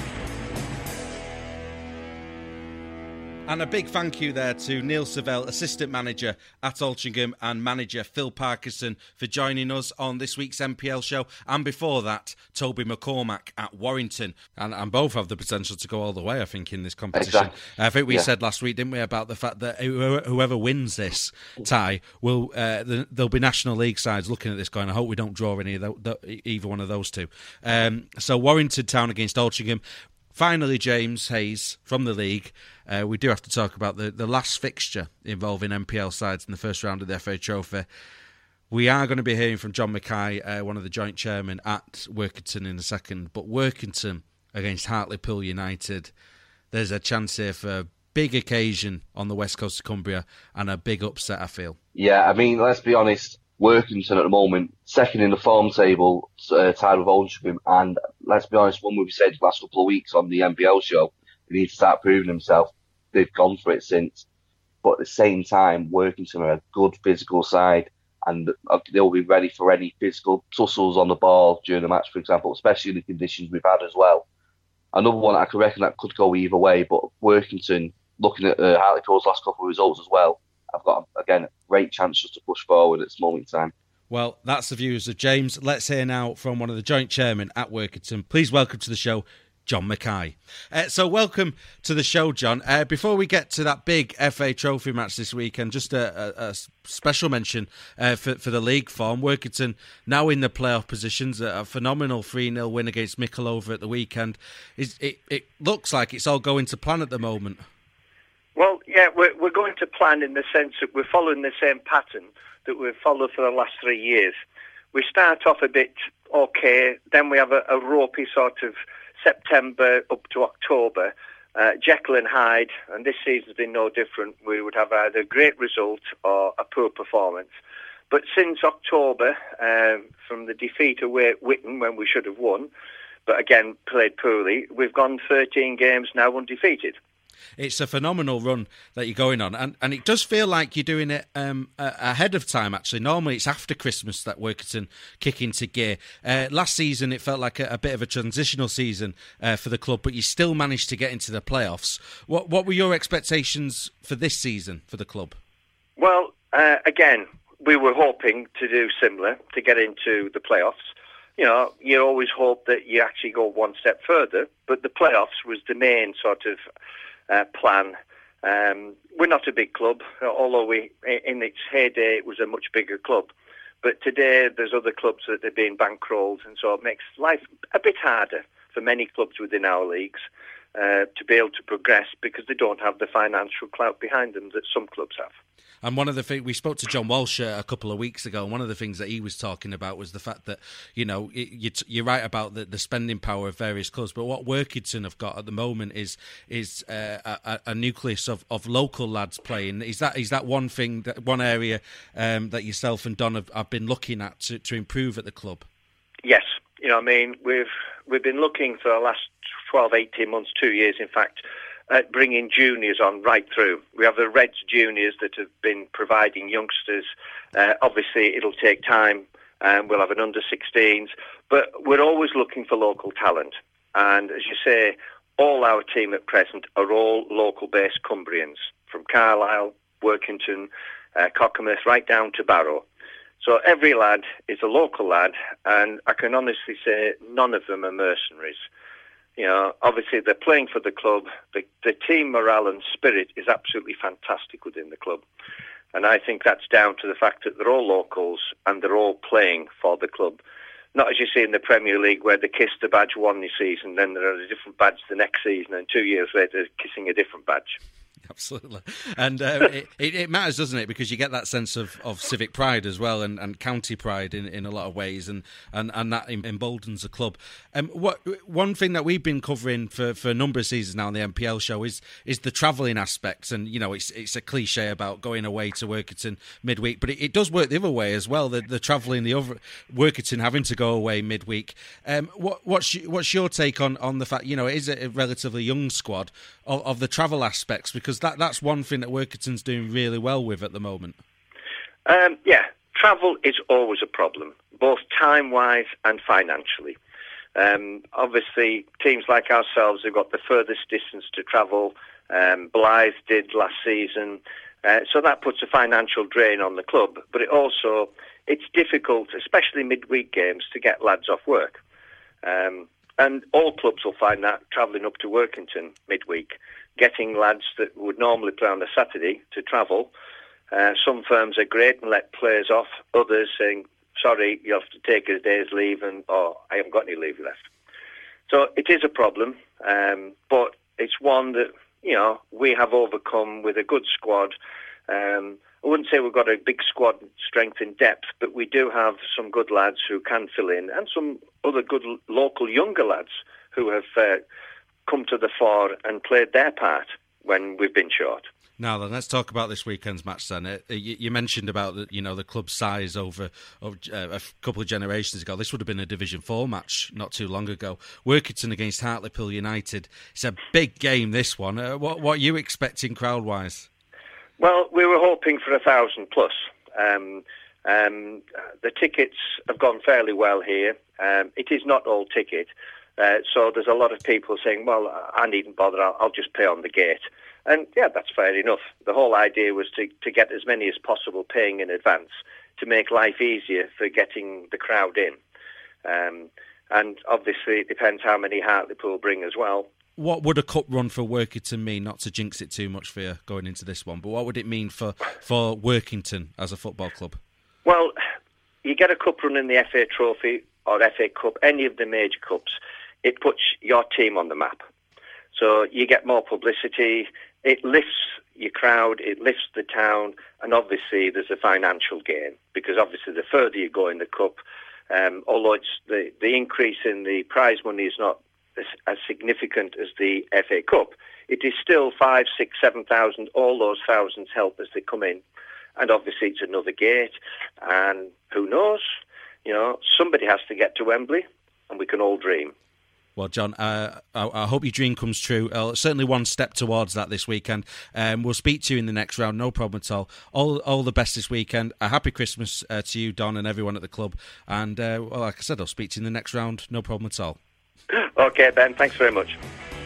B: And a big thank you there to Neil Savell, Assistant Manager at Altrincham, and Manager Phil Parkinson for joining us on this week's M P L show. And before that, Toby McCormack at Warrington. And, and both have the potential to go all the way, I think, in this competition.
C: Exactly.
B: I think we
C: yeah.
B: said last week, didn't we, about the fact that whoever wins this tie, will uh, there'll be National League sides looking at this going, I hope we don't draw any of the, the, either one of those two. Um, so Warrington Town against Altrincham. Finally, James Hayes from the league. Uh, we do have to talk about the, the last fixture involving M P L sides in the first round of the F A Trophy. We are going to be hearing from John Mackay, uh, one of the joint chairmen at Workington, in a second. But Workington against Hartlepool United, there's a chance here for a big occasion on the west coast of Cumbria and a big upset, I feel.
C: Yeah, I mean, let's be honest. Workington at the moment, second in the form table, uh, tied with Altrincham, and let's be honest, one we've said the last couple of weeks on the M P L show, they need to start proving themselves. They've gone for it since, but at the same time, Workington are a good physical side, and they'll be ready for any physical tussles on the ball during the match, for example, especially in the conditions we've had as well. Another one I can reckon that could go either way, but Workington, looking at uh, Hartlepool's last couple of results as well, I've got, again, a great chance just to push forward at this moment in time.
B: Well, that's the views of James. Let's hear now from one of the joint chairmen at Workington. Please welcome to the show, John Mackay. Uh, so welcome to the show, John. Uh, before we get to that big F A Trophy match this weekend, just a, a, a special mention uh, for, for the league form. Workington now in the playoff positions, a phenomenal three nil win against Mickleover at the weekend. Is, it, it looks like it's all going to plan at the moment.
I: Well, yeah, we're, we're going to plan in the sense that we're following the same pattern that we've followed for the last three years. We start off a bit okay, then we have a, a ropey sort of September up to October, uh, Jekyll and Hyde, and this season's been no different. We would have either a great result or a poor performance. But since October, um, from the defeat away at Witton when we should have won, but again played poorly, we've gone thirteen games now undefeated.
B: It's a phenomenal run that you're going on, and, and it does feel like you're doing it um, ahead of time, actually. Normally it's after Christmas that Workington kick into gear. Uh, last season it felt like a, a bit of a transitional season uh, for the club, but you still managed to get into the playoffs. What, what were your expectations for this season for the club?
I: Well, uh, again, we were hoping to do similar, to get into the playoffs. You know, you always hope that you actually go one step further, but the playoffs was the main sort of Uh, plan. Um, we're not a big club, although we, in its heyday, it was a much bigger club. But today, there's other clubs that are being bankrolled, and so it makes life a bit harder for many clubs within our leagues uh, to be able to progress because they don't have the financial clout behind them that some clubs have.
B: And one of the things, we spoke to John Walsh a couple of weeks ago, and one of the things that he was talking about was the fact that, you know, you, you're right about the, the spending power of various clubs, but what Workington have got at the moment is is uh, a, a nucleus of, of local lads playing. Is that is that one thing, that one area um, that yourself and Don have, have been looking at to, to improve at the club?
I: Yes. You know, I mean, we've we've been looking for the last twelve, eighteen months, two years, in fact, at bringing juniors on right through. We have the Reds juniors that have been providing youngsters. Uh, obviously, it'll take time, and we'll have an under sixteens, but we're always looking for local talent. And as you say, all our team at present are all local-based Cumbrians, from Carlisle, Workington, uh, Cockermouth, right down to Barrow. So every lad is a local lad, and I can honestly say none of them are mercenaries. You know, obviously they're playing for the club. The, the team morale and spirit is absolutely fantastic within the club. And I think that's down to the fact that they're all locals and they're all playing for the club. Not as you see in the Premier League where they kiss the badge one season, then they're a different badge the next season, and two years later kissing a different badge.
B: Absolutely. And uh, it, it, it matters, doesn't it? Because you get that sense of, of civic pride as well, and, and county pride in, in a lot of ways, and, and, and that emboldens the club. Um, what one thing that we've been covering for, for a number of seasons now on the M P L show is is the travelling aspects. And, you know, it's it's a cliche about going away to Workington midweek, but it, it does work the other way as well, the, the travelling, the other Workington having to go away midweek. Um, what, what's, what's your take on, on the fact, you know, it is a relatively young squad, of, of the travel aspects, because that, that's one thing that Workington's doing really well with at the moment.
I: Um, yeah, travel is always a problem, both time-wise and financially. Um, obviously, teams like ourselves have got the furthest distance to travel. Um, Blythe did last season, uh, so that puts a financial drain on the club. But it also, it's difficult, especially midweek games, to get lads off work. Um, And all clubs will find that travelling up to Workington midweek, getting lads that would normally play on a Saturday to travel. Uh, some firms are great and let players off. Others saying, sorry, you have to take a day's leave, and or I haven't got any leave left. So it is a problem, um, but it's one that, you know, we have overcome with a good squad. Um, I wouldn't say we've got a big squad strength in depth, but we do have some good lads who can fill in, and some other good local younger lads who have uh, come to the fore and played their part when we've been short.
B: Now then, let's talk about this weekend's match then. Uh, you, you mentioned about the, you know, the club's size over, over uh, a couple of generations ago. This would have been a Division Four match not too long ago. Workington against Hartlepool United. It's a big game, this one. Uh, what, what are you expecting crowd-wise?
I: Well, we were hoping for a thousand plus. Um, um, the tickets have gone fairly well here. Um, it is not all ticket, uh, so there's a lot of people saying, well, I needn't bother, I'll, I'll just pay on the gate. And yeah, that's fair enough. The whole idea was to, to get as many as possible paying in advance to make life easier for getting the crowd in. Um, and obviously it depends how many Hartlepool bring as well.
B: What would a cup run for Workington mean? Not to jinx it too much for you going into this one, but what would it mean for, for Workington as a football club?
I: Well, you get a cup run in the F A Trophy or F A Cup, any of the major cups, it puts your team on the map. So you get more publicity, it lifts your crowd, it lifts the town, and obviously there's a financial gain, because obviously the further you go in the cup, um, although it's the, the increase in the prize money is not as, as significant as the F A Cup, it is still five, six, seven thousand. All those thousands help as they come in, and obviously it's another gate. And who knows? You know, somebody has to get to Wembley, and we can all dream.
B: Well, John, uh, I, I hope your dream comes true. Uh, certainly one step towards that this weekend. Um, we'll speak to you in the next round, no problem at all. All, all the best this weekend. A happy Christmas uh, to you, Don, and everyone at the club. And uh, well, like I said, I'll speak to you in the next round, no problem at all.
I: Okay, Ben, thanks very much.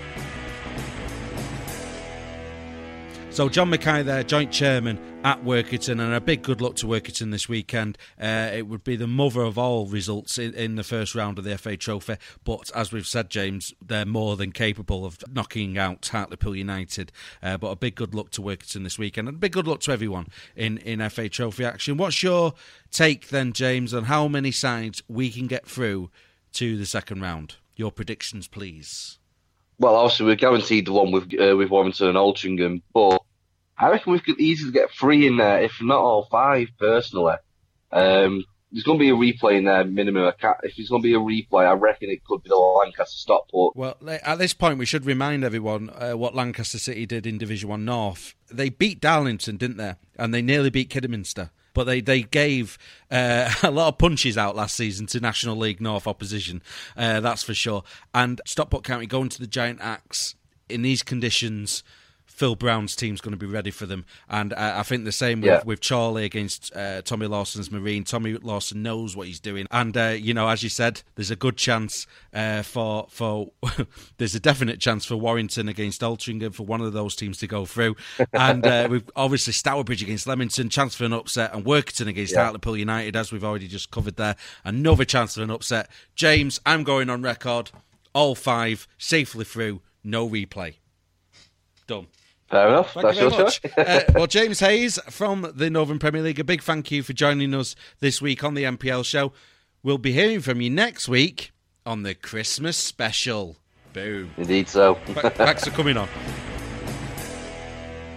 B: So John Mackay there, joint chairman at Workington, and a big good luck to Workington this weekend. Uh, it would be the mother of all results in, in the first round of the F A Trophy, but as we've said, James, they're more than capable of knocking out Hartlepool United. Uh, but a big good luck to Workington this weekend, and a big good luck to everyone in, in F A Trophy action. What's your take then, James, on how many sides we can get through to the second round? Your predictions, please.
C: Well, obviously we're guaranteed the one with uh, with Warrington and Altrincham, but I reckon we could easily get three in there, if not all five, personally. Um, there's going to be a replay in there, minimum. If there's going to be a replay, I reckon it could be the Lancaster Stockport.
B: Well, at this point, we should remind everyone uh, what Lancaster City did in Division One North. They beat Darlington, didn't they? And they nearly beat Kidderminster. But they, they gave uh, a lot of punches out last season to National League North opposition, uh, that's for sure. And Stockport County going to the Giant Axe in these conditions, Phil Brown's team's going to be ready for them. And uh, I think the same with,
C: yeah.
B: with Charlie against uh, Tommy Lawson's Marine. Tommy Lawson knows what he's doing. And, uh, you know, as you said, there's a good chance uh, for... for there's a definite chance for Warrington against Altrincham, for one of those teams to go through. And uh, we've obviously Stourbridge against Leamington, chance for an upset. And Workington against yeah. Hartlepool United, as we've already just covered there. Another chance for an upset. James, I'm going on record. All five, safely through, no replay. Done.
C: Fair enough.
B: Thank
C: That's
B: you very
C: your
B: much. uh, well, James Hayes from the Northern Premier League, a big thank you for joining us this week on the M P L show. We'll be hearing from you next week on the Christmas special. Boom.
C: Indeed so.
B: Thanks for coming on.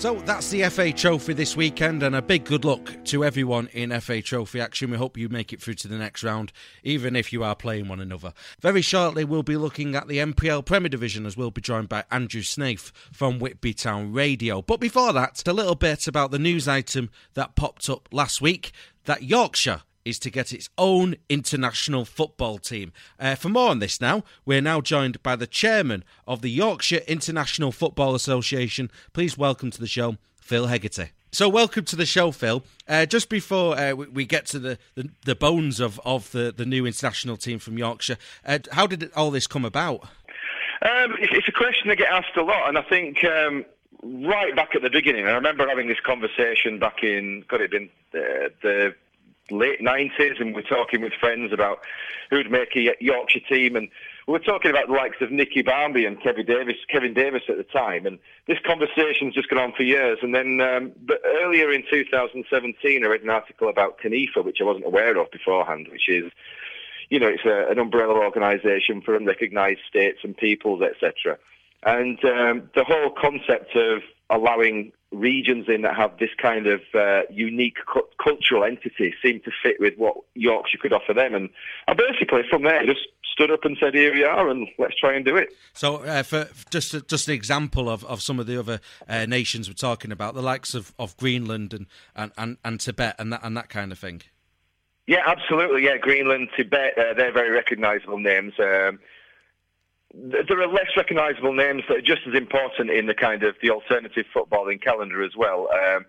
B: So that's the F A Trophy this weekend, and a big good luck to everyone in F A Trophy action. We hope you make it through to the next round, even if you are playing one another. Very shortly, we'll be looking at the M P L Premier Division, as we'll be joined by Andrew Snaith from Whitby Town Radio. But before that, a little bit about the news item that popped up last week, that Yorkshire is to get its own international football team. Uh, for more on this now, we're now joined by the chairman of the Yorkshire International Football Association. Please welcome to the show, Phil Hegarty. So welcome to the show, Phil. Uh, just before uh, we, we get to the, the, the bones of, of the, the new international team from Yorkshire, uh, how did it, all this come about?
J: Um, it's, it's a question I get asked a lot, and I think um, right back at the beginning, I remember having this conversation back in, God, it'd been uh, the late nineties, and we're talking with friends about who'd make a Yorkshire team, and we were talking about the likes of Nicky Barmby and Kevin Davis, Kevin Davis at the time, and this conversation's just gone on for years. And then, um, but earlier in two thousand seventeen, I read an article about CONIFA, which I wasn't aware of beforehand, which is, you know, it's a, an umbrella organisation for unrecognised states and peoples, et cetera. And um, the whole concept of allowing regions in that have this kind of uh, unique cu- cultural entity seemed to fit with what Yorkshire could offer them. And I basically, from there, just stood up and said, here we are, and let's try and do it.
B: So uh, for just a, just an example of, of some of the other uh, nations we're talking about, the likes of, of Greenland and, and, and, and Tibet and that, and that kind of thing.
J: Yeah, absolutely. Yeah, Greenland, Tibet, uh, they're very recognisable names. Um, There are less recognisable names that are just as important in the kind of the alternative footballing calendar as well. Um,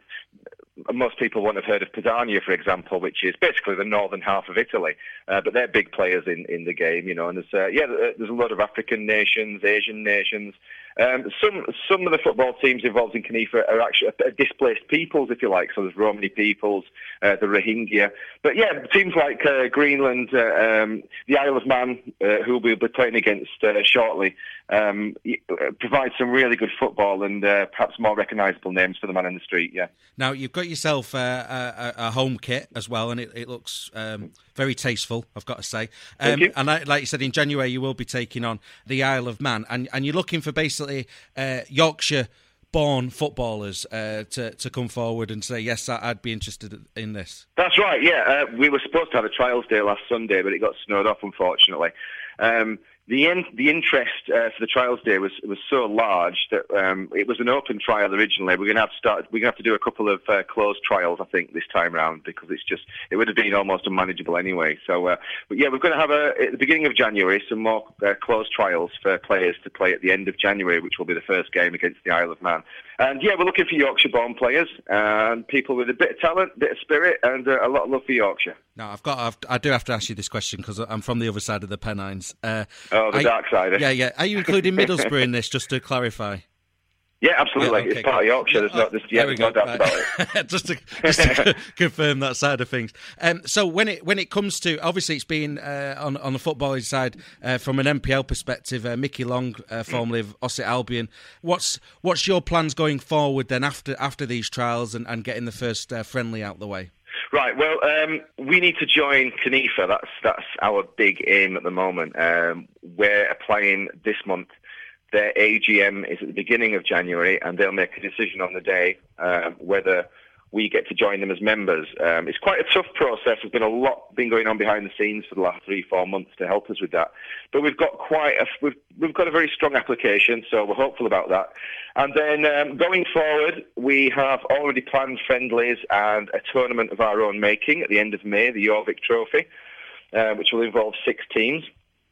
J: most people won't have heard of Padania, for example, which is basically the northern half of Italy. Uh, but they're big players in, in the game, you know. And there's uh, yeah, there's a lot of African nations, Asian nations. Um, some some of the football teams involved in CONIFA are actually displaced peoples, if you like. So there's Romani peoples, uh, the Rohingya. But yeah, teams like uh, Greenland, uh, um, the Isle of Man, uh, who we'll be playing against uh, shortly, um, provide some really good football and uh, perhaps more recognisable names for the man in the street. Yeah.
B: Now you've got yourself uh, a, a home kit as well, and it, it looks um, very tasteful, I've got to say. Um,
J: Thank you.
B: And I, like you said, in January you will be taking on the Isle of Man, and, and you're looking for basically uh, Yorkshire-born footballers uh, to to come forward and say, yes, I'd be interested in this.
J: That's right. Yeah, uh, we were supposed to have a trials day last Sunday, but it got snowed off, unfortunately. Um, The in, the interest uh, for the trials day was was so large that um, it was an open trial originally. We're going to have to start. We're going to have to do a couple of uh, closed trials, I think, this time round, because it's just it would have been almost unmanageable anyway. So, uh, but yeah, we're going to have a, at the beginning of January some more uh, closed trials for players to play at the end of January, which will be the first game against the Isle of Man. And yeah, we're looking for Yorkshire-born players and people with a bit of talent, bit of spirit, and uh, a lot of love for Yorkshire.
B: Now, I've got. I've, I do have to ask you this question because I'm from the other side of the Pennines. Uh,
J: oh, the dark side.
B: Yeah, yeah. Are you including Middlesbrough in this? Just to clarify.
J: Yeah, absolutely. Yeah, okay, it's part of Yorkshire. There's, no, there's, yeah, there's no doubt about it.
B: just to, just to confirm that side of things. Um, so when it when it comes to, obviously it's been uh, on on the footballing side uh, from an M P L perspective. Uh, Mickey Long, uh, formerly of Ossett Albion. What's what's your plans going forward then after after these trials and, and getting the first uh, friendly out the way?
J: Right. Well, um, we need to join CONIFA. That's that's our big aim at the moment. Um, we're applying this month. Their A G M is at the beginning of January, and they'll make a decision on the day um, whether we get to join them as members. Um, it's quite a tough process. There's been a lot been going on behind the scenes for the last three, four months to help us with that. But we've got quite a we've we've got a very strong application, so we're hopeful about that. And then um, going forward, we have already planned friendlies and a tournament of our own making at the end of May, the Jorvik Trophy, uh, which will involve six teams.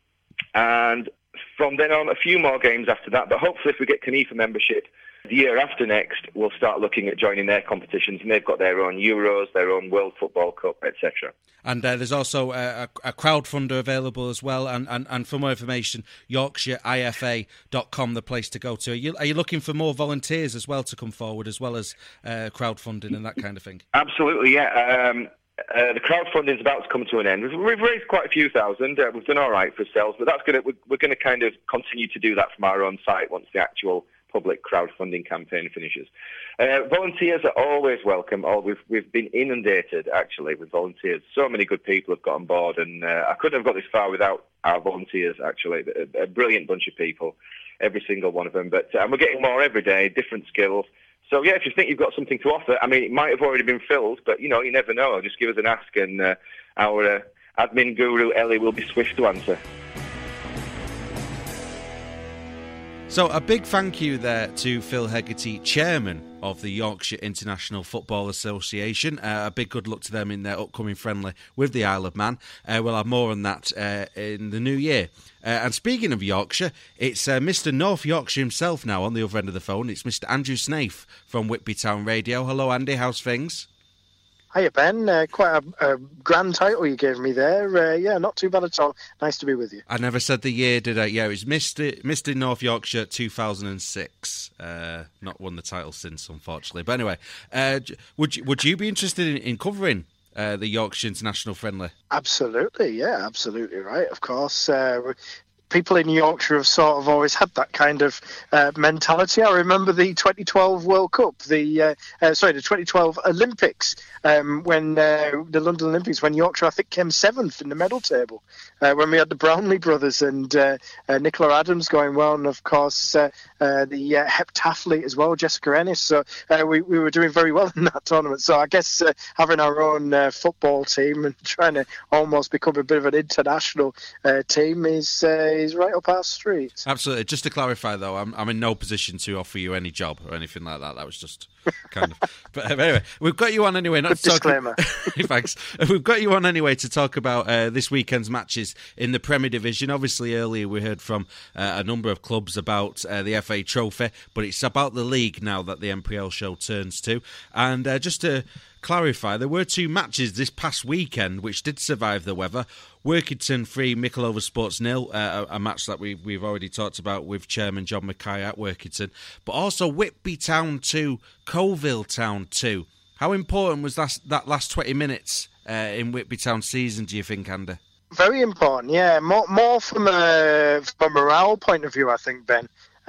J: And from then on, a few more games after that. But hopefully, if we get CONIFA membership the year after next, we'll start looking at joining their competitions. And they've got their own Euros, their own World Football Cup, et cetera.
B: And uh, there's also a, a crowdfunder available as well. And, and, and for more information, Yorkshire I F A dot com, the place to go to. Are you, are you looking for more volunteers as well to come forward, as well as uh, crowdfunding and that kind of thing?
J: Absolutely, yeah. Um, Uh, the crowdfunding is about to come to an end. We've, we've raised quite a few thousand. Uh, we've done all right for ourselves, but that's going to we're, we're going to kind of continue to do that from our own site once the actual public crowdfunding campaign finishes. Uh, volunteers are always welcome. Oh, we've we've been inundated actually with volunteers. So many good people have got on board, and uh, I couldn't have got this far without our volunteers. Actually, a, a brilliant bunch of people, every single one of them. But uh, and we're getting more every day, different skills. So, yeah, if you think you've got something to offer, I mean, it might have already been filled, but, you know, you never know. Just give us an ask, and uh, our uh, admin guru, Ellie, will be swift to answer.
B: So a big thank you there to Phil Hegarty, chairman of the Yorkshire International Football Association. Uh, a big good luck to them in their upcoming friendly with the Isle of Man. Uh, we'll have more on that uh, in the new year. Uh, and speaking of Yorkshire, it's uh, Mister North Yorkshire himself now on the other end of the phone. It's Mister Andrew Snaith from Whitby Town Radio. Hello, Andy. How's things?
K: Hiya, Ben. Uh, quite a, a grand title you gave me there. Uh, yeah, not too bad at all. Nice to be with you.
B: I never said the year, did I? Yeah, it was Mister Mister North Yorkshire two thousand six. Uh, not won the title since, unfortunately. But anyway, uh, would you, would you be interested in, in covering uh, the Yorkshire International Friendly?
K: Absolutely, yeah, absolutely right. Of course. Uh, People in Yorkshire have sort of always had that kind of uh, mentality. I remember the twenty twelve World Cup, the uh, uh, sorry, the twenty twelve Olympics, um, when uh, the London Olympics, when Yorkshire, I think, came seventh in the medal table, uh, when we had the Brownlee brothers and uh, uh, Nicola Adams going well, and of course uh, uh, the uh, heptathlete as well, Jessica Ennis. So uh, we, we were doing very well in that tournament. So I guess uh, having our own uh, football team and trying to almost become a bit of an international uh, team is uh, is right up our street.
B: Absolutely. Just to clarify, though, I'm I'm in no position to offer you any job or anything like that. That was just kind of. But anyway, we've got you on anyway. Not
K: Good
B: to talk...
K: disclaimer.
B: Thanks. We've got you on anyway to talk about uh, this weekend's matches in the Premier Division. Obviously, earlier we heard from uh, a number of clubs about uh, the F A Trophy, but it's about the league now that the M P L show turns to. And uh, just to clarify, there were two matches this past weekend which did survive the weather. Workington three, Micklehove Sports nil, uh, a, a match that we, we've already talked about with Chairman John Mackay at Workington, but also Whitby Town two, Colville Town two. How important was that, that last twenty minutes uh, in Whitby Town's season, do you think, Andy?
K: Very important, yeah. More, more from a, from a morale point of view, I think, Ben.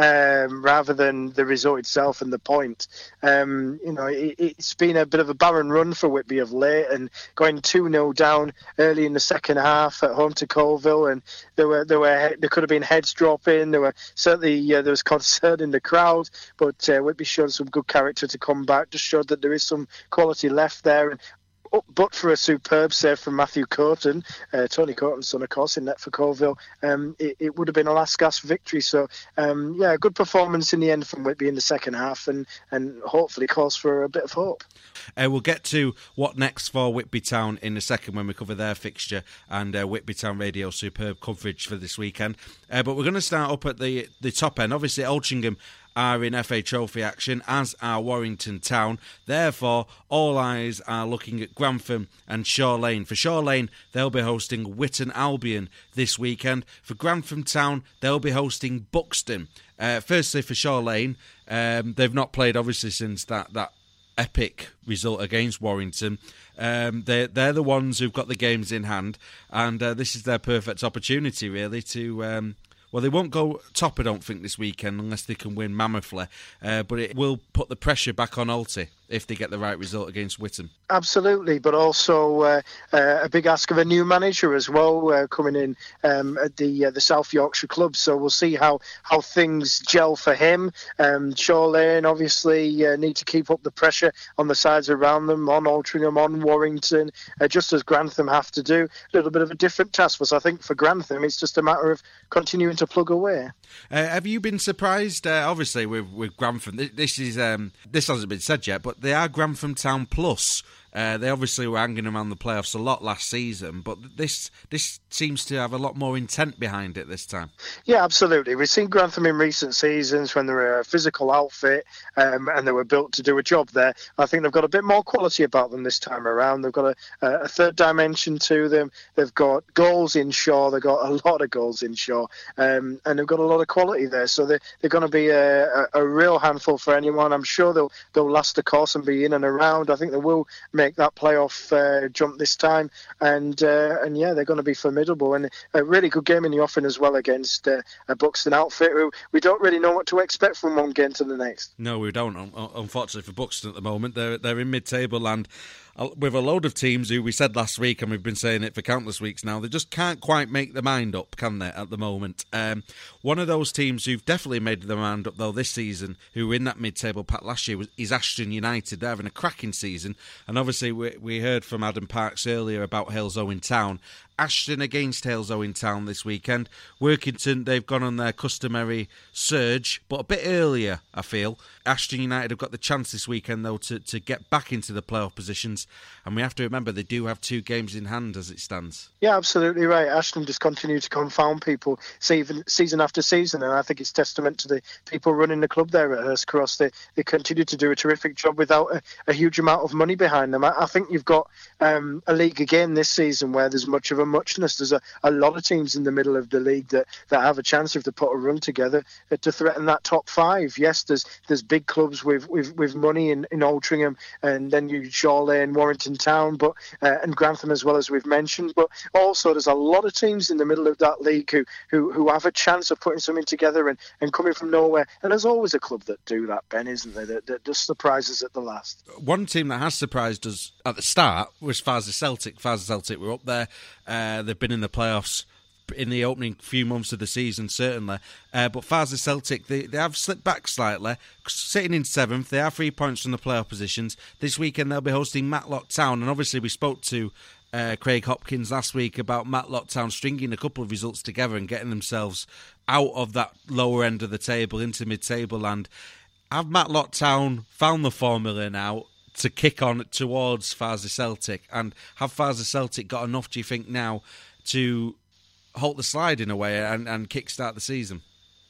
K: Um, rather than the result itself and the point. Um, you know, it, it's been a bit of a barren run for Whitby of late, and going two nil down early in the second half at home to Colville, and there were there were there could have been heads dropping. There were certainly uh, there was concern in the crowd, but uh, Whitby showed some good character to come back. Just showed that there is some quality left there, and but for a superb save from Matthew Courton, uh, Tony Courton's son, of course, in net for Colville, um, it, it would have been a last-gasp victory. So, um, yeah, good performance in the end from Whitby in the second half, and, and hopefully cause for a bit of hope.
B: Uh, we'll get to what next for Whitby Town in a second when we cover their fixture and uh, Whitby Town Radio superb coverage for this weekend. Uh, but we're going to start up at the the top end. Obviously, Altrincham are in F A Trophy action, as are Warrington Town. Therefore, all eyes are looking at Grantham and Shaw Lane. For Shaw Lane, they'll be hosting Witton Albion this weekend. For Grantham Town, they'll be hosting Buxton. Uh, firstly, for Shaw Lane, um, they've not played, obviously, since that, that epic result against Warrington. Um, they're, they're the ones who've got the games in hand, and uh, this is their perfect opportunity, really, to... Um, Well, they won't go top, I don't think, this weekend unless they can win mammothly. Uh, but it will put the pressure back on Alty if they get the right result against Witton.
K: Absolutely, but also uh, uh, a big ask of a new manager as well uh, coming in um, at the uh, the South Yorkshire club. So we'll see how, how things gel for him. Um, Shaw Lane obviously uh, need to keep up the pressure on the sides around them, on Altrincham, on Warrington, uh, just as Grantham have to do. A little bit of a different task, but I think for Grantham it's just a matter of continuing to plug away.
B: Uh, have you been surprised? Uh, obviously, with with Grantham, this is um, this hasn't been said yet, but they are Grantham Town Plus. Uh, they obviously were hanging around the playoffs a lot last season, but this this seems to have a lot more intent behind it this time.
K: Yeah, absolutely. We've seen Grantham in recent seasons when they were a physical outfit um, and they were built to do a job there. I think they've got a bit more quality about them this time around. They've got a, a third dimension to them. They've got goals in Shaw. They've got a lot of goals in Shaw, um, and they've got a lot of quality there. So they're, they're going to be a, a, a real handful for anyone. I'm sure they'll they'll last the course and be in and around. I think they will make that playoff uh, jump this time, and uh, and yeah, they're going to be formidable, and a really good game in the offing as well against uh, a Buxton outfit who we don't really know what to expect from one game to the next.
B: No, we don't. Unfortunately for Buxton at the moment, they're they're in mid-table land with a load of teams who we said last week, and we've been saying it for countless weeks now, they just can't quite make their mind up, can they, at the moment? Um, one of those teams who've definitely made their mind up, though, this season, who were in that mid-table pack last year, was, is Ashton United. They're having a cracking season, and obviously we, we heard from Adam Parks earlier about Hales Owen Town. Ashton against Hales Owen Town this weekend. Workington, they've gone on their customary surge, but a bit earlier, I feel. Ashton United have got the chance this weekend, though, to, to get back into the playoff positions. And we have to remember they do have two games in hand as it stands.
K: Yeah, absolutely right. Ashton just continue to confound people season, season after season. And I think it's testament to the people running the club there at Hurst Cross. They, they continue to do a terrific job without a, a huge amount of money behind them. I, I think you've got um, a league again this season where there's much of a muchness. There's a, a lot of teams in the middle of the league that, that have a chance, if they put a run together, uh, to threaten that top five. Yes, there's there's big clubs with with, with money in, in Altrincham, and then you Shaw Lane, Warrington Town, but uh, and Grantham as well, as we've mentioned. But also there's a lot of teams in the middle of that league who who, who have a chance of putting something together and, and coming from nowhere. And there's always a club that do that, Ben, isn't there? That, that just surprises at the last.
B: One team that has surprised us at the start was Farsley Celtic. Farsley Celtic were up there. Uh, they've been in the playoffs in the opening few months of the season, certainly. Uh, but Farsley Celtic, they, they have slipped back slightly, sitting in seventh. They are three points from the playoff positions. This weekend they'll be hosting Matlock Town, and obviously we spoke to uh, Craig Hopkins last week about Matlock Town stringing a couple of results together and getting themselves out of that lower end of the table into mid-table land. Have Matlock Town found the formula now to kick on towards Farsley Celtic, and have Farsley Celtic got enough, do you think, now to halt the slide in a way and, and kick-start the season?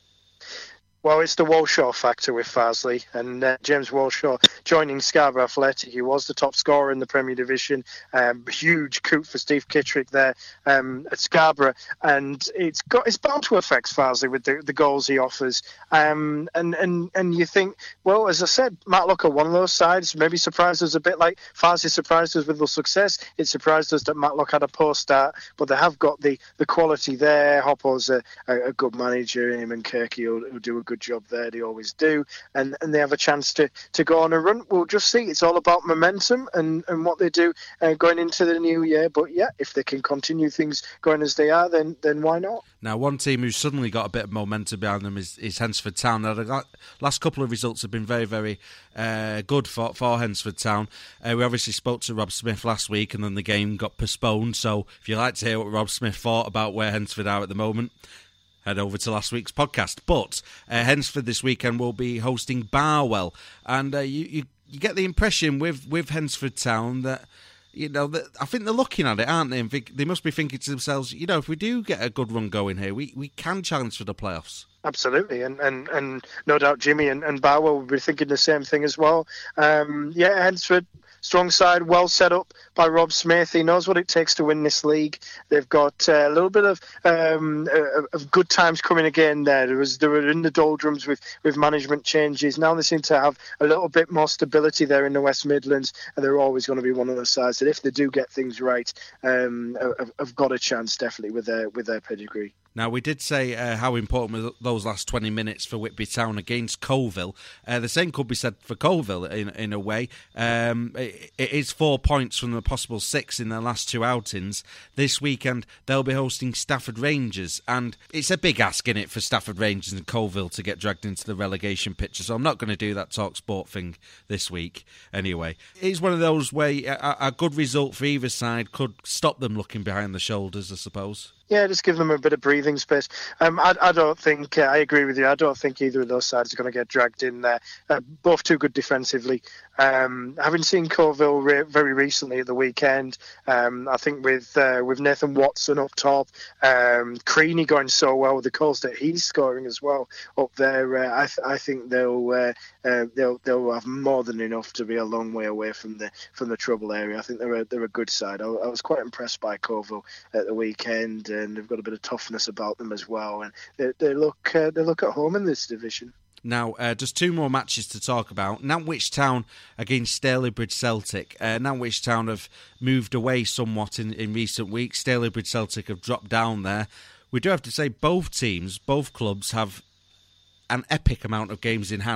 K: Well, it's the Walshaw factor with Farsley, and uh, James Walshaw joining Scarborough Athletic. He was the top scorer in the Premier Division. Um, huge coup for Steve Kittrick there um, at Scarborough, and it's got it's bound to affect Farsley with the, the goals he offers. Um, and, and and you think, well, as I said, Matlock are one of those sides. Maybe surprised us a bit like Farsley surprised us with the success. It surprised us that Matlock had a poor start, but they have got the, the quality there. Hoppo's a, a, a good manager, him and Kirky will, will do a good job there. They always do, and and they have a chance to, to go on a run. We'll just see. It's all about momentum and, and what they do uh, going into the new year. But yeah, if they can continue things going as they are, then then why not?
B: Now, one team who's suddenly got a bit of momentum behind them is, is Hensford Town. Now, the last couple of results have been very, very uh, good for, for Hensford Town. Uh, we obviously spoke to Rob Smith last week, and then the game got postponed. So if you'd like to hear what Rob Smith thought about where Hensford are at the moment, head over to last week's podcast. But uh, Hensford this weekend will be hosting Barwell. And uh, you, you, you get the impression with, with Hensford Town that, you know, that I think they're looking at it, aren't they? And think, they must be thinking to themselves, you know, if we do get a good run going here, we, we can challenge for the playoffs.
K: Absolutely, and, and, and no doubt Jimmy and, and Barwell will be thinking the same thing as well. Um, yeah, Hensford, strong side, well set up by Rob Smith. He knows what it takes to win this league. They've got uh, a little bit of um, uh, of good times coming again there. There was they were in the doldrums with, with management changes. Now they seem to have a little bit more stability there in the West Midlands, and they're always going to be one of those sides that, if they do get things right, um, have, have got a chance definitely with their with their pedigree.
B: Now, we did say uh, how important were those last twenty minutes for Whitby Town against Colville. Uh, the same could be said for Colville in in a way. Um, it, it is four points from the possible six in their last two outings. This weekend, they'll be hosting Stafford Rangers, and it's a big ask, in it, for Stafford Rangers and Colville to get dragged into the relegation picture, so I'm not going to do that talk sport thing this week anyway. It's one of those where a, a good result for either side could stop them looking behind the shoulders, I suppose.
K: Yeah, just give them a bit of breathing space. Um, I, I don't think, uh, I agree with you, I don't think either of those sides are going to get dragged in there. Uh, both too good defensively. Um, having seen Colville re- very recently at the weekend, um, I think with uh, with Nathan Watson up top, um, Creaney going so well with the goals that he's scoring as well up there, uh, I, th- I think they'll, uh, uh, they'll they'll have more than enough to be a long way away from the from the trouble area. I think they're a, they're a good side. I, I was quite impressed by Colville at the weekend, and they've got a bit of toughness about them as well, and they, they look uh, they look at home in this division.
B: Now, uh, just two more matches to talk about. Nantwich Town against Stalybridge Celtic. Uh, Nantwich Town have moved away somewhat in, in recent weeks. Stalybridge Celtic have dropped down there. We do have to say both teams, both clubs, have an epic amount of games in hand.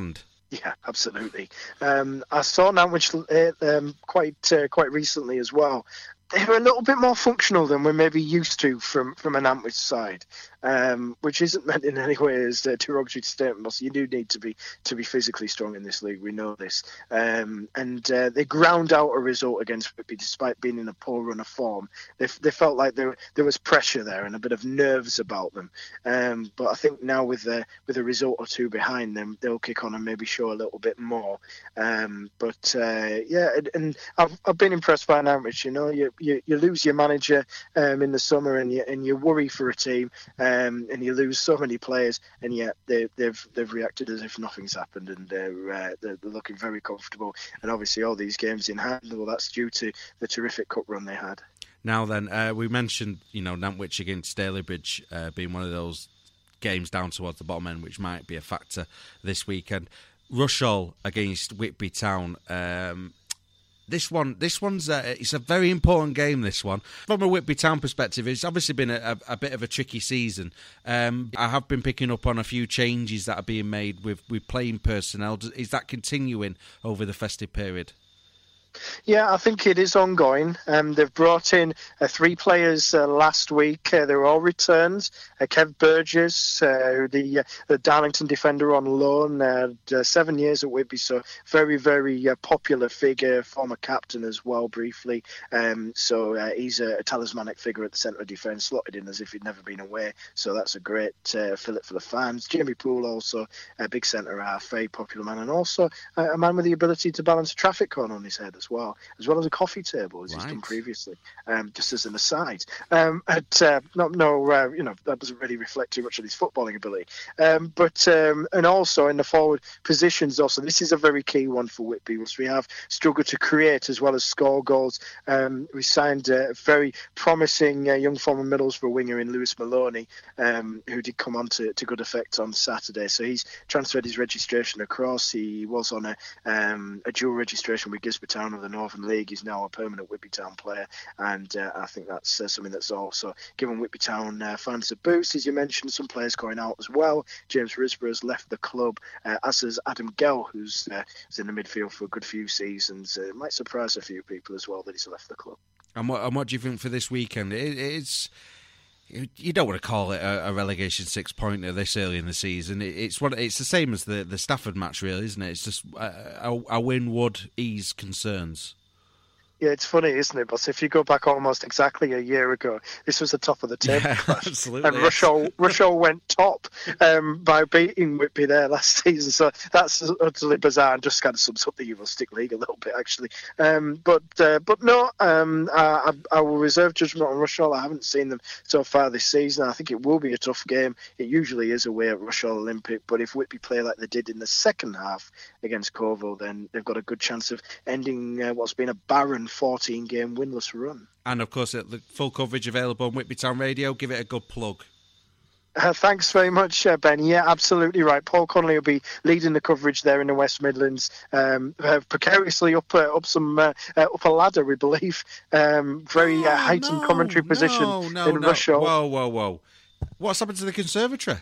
K: Yeah, absolutely. Um, I saw Nantwich uh, um, quite uh, quite recently as well. They were a little bit more functional than we're maybe used to from, from a Nantwich side, um, which isn't meant in any way as a derogatory statement. So you do need to be to be physically strong in this league. We know this. Um, and uh, they ground out a result against Whitby despite being in a poor run of form. They, they felt like there there was pressure there and a bit of nerves about them. Um, but I think now with the, with a result or two behind them, they'll kick on and maybe show a little bit more. Um, but uh, yeah, and, and I've I've been impressed by Nantwich. You know, you You, you lose your manager um, in the summer, and you and you worry for a team, um, and you lose so many players, and yet they, they've they've reacted as if nothing's happened, and they're, uh, they're they're looking very comfortable. And obviously, all these games in hand, well, that's due to the terrific cup run they had.
B: Now then, uh, we mentioned you know Nantwich against Stalybridge uh, being one of those games down towards the bottom end, which might be a factor this weekend. Rushall against Whitby Town. Um, This one, this one's a, it's a very important game. This one, from a Whitby Town perspective, it's obviously been a, a, a bit of a tricky season. Um, I have been picking up on a few changes that are being made with, with playing personnel. Is that continuing over the festive period?
K: Yeah, I think it is ongoing. Um, they've brought in uh, three players uh, last week. Uh, they were all returns. Uh, Kev Burgess, uh, the, uh, the Darlington defender on loan, uh, uh, seven years at Whitby, so very, very uh, popular figure, former captain as well, briefly. Um, so uh, he's a, a talismanic figure at the centre of defence, slotted in as if he'd never been away. So that's a great uh, fillip for the fans. Jamie Poole, also a big centre half, very popular man, and also uh, a man with the ability to balance a traffic cone on his head as well, as well as a coffee table, as right. he's done previously. Um, just as an aside, um, at, uh, not no, uh, you know, that doesn't really reflect too much on his footballing ability. Um, but um, and also in the forward positions, also this is a very key one for Whitby, which we have struggled to create as well as score goals. Um, we signed a very promising uh, young former Middlesbrough winger in Lewis Maloney, um, who did come on to, to good effect on Saturday. So he's transferred his registration across. He was on a um, a dual registration with Gisborne Town of the Northern League. He's now a permanent Whitby Town player, and uh, I think that's uh, something that's also given Whitby Town uh, fans a boost. As you mentioned, some players going out as well. James Risborough has left the club, uh, as has Adam Gell, who's, uh, who's in the midfield for a good few seasons. Uh, it might surprise a few people as well that he's left the club.
B: And what, and what do you think for this weekend? It, it's you don't want to call it a, a relegation six-pointer this early in the season. It, it's what it's the same as the, the Stafford match, really, isn't it? It's just a, a, a win would ease concerns.
K: Yeah, it's funny, isn't it? But if you go back almost exactly a year ago, this was the top of the table.
B: Yeah, absolutely.
K: And Rushall, Rushall went top um, by beating Whitby there last season. So that's utterly bizarre and just kind of sums up the Evo Stick League a little bit, actually. Um, but uh, but no, um, I, I will reserve judgment on Rushall. I haven't seen them so far this season. I think it will be a tough game. It usually is away at Rushall Olympic. But if Whitby play like they did in the second half against Covo, then they've got a good chance of ending uh, what's been a barren fourteen game winless run.
B: And of course, the full coverage available on Whitby Town Radio. Give it a good plug.
K: Uh, thanks very much, uh, Ben. Yeah, absolutely right. Paul Connolly will be leading the coverage there in the West Midlands, um, uh, precariously up uh, up some uh, uh, up a ladder, we believe. Um, very uh, heightened
B: no,
K: commentary position
B: no, no,
K: in
B: no.
K: Rushall.
B: Whoa, whoa, whoa! What's happened to the conservatory?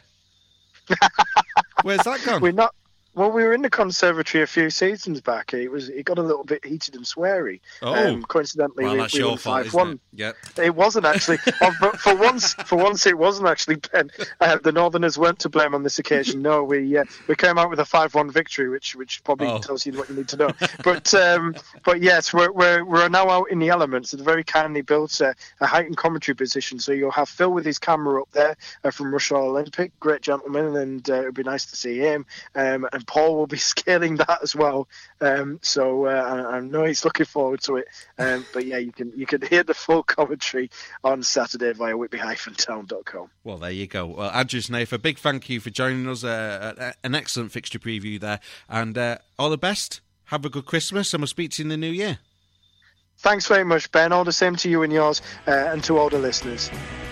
B: Where's that gone?
K: We're not. Well, we were in the conservatory a few seasons back. It was it got a little bit heated and sweary.
B: Oh,
K: um, coincidentally,
B: well,
K: we,
B: that's
K: we
B: your
K: won
B: fault,
K: five one.
B: isn't it? Yep.
K: It wasn't actually. oh, but for once, for once, it wasn't actually. Ben, uh, the Northerners weren't to blame on this occasion. No, we uh, we came out with a five one victory, which which probably
B: oh.
K: tells you what you need to know. But um, but yes, we're, we're we're now out in the elements. It's very kindly built uh, a heightened commentary position, so you'll have Phil with his camera up there uh, from Rushall Olympic, great gentleman, and uh, it'd be nice to see him. Um, and Paul will be scaling that as well. Um, so uh, I, I know he's looking forward to it. Um, but yeah, you can you can hear the full commentary on Saturday via whitby dash town dot com.
B: Well, there you go. Well, Andrew Snaith, a big thank you for joining us. Uh, an excellent fixture preview there. And uh, all the best. Have a good Christmas, and we'll speak to you in the new year.
K: Thanks very much, Ben. All the same to you and yours, uh, and to all the listeners.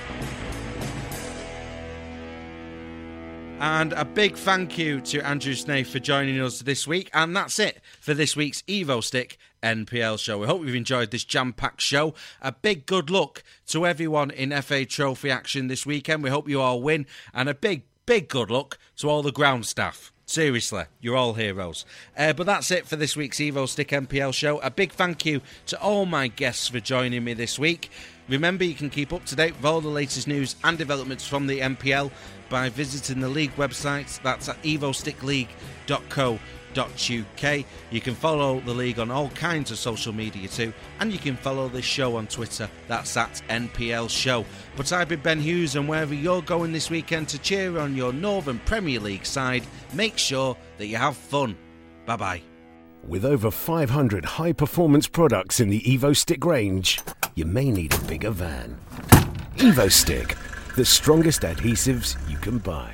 B: And a big thank you to Andrew Snaith for joining us this week. And that's it for this week's Evo Stick N P L show. We hope you've enjoyed this jam-packed show. A big good luck to everyone in F A Trophy action this weekend. We hope you all win. And a big, big good luck to all the ground staff. Seriously, you're all heroes. Uh, but that's it for this week's Evo Stick N P L show. A big thank you to all my guests for joining me this week. Remember, you can keep up to date with all the latest news and developments from the N P L by visiting the league website. That's at evo stick league dot co dot uk. You can follow the league on all kinds of social media too, and you can follow this show on Twitter. That's at N P L Show. But I've been Ben Hughes, and wherever you're going this weekend to cheer on your Northern Premier League side, make sure that you have fun. Bye bye.
A: With over five hundred high-performance products in the Evo Stick range, you may need a bigger van. Evo Stick, the strongest adhesives you can buy.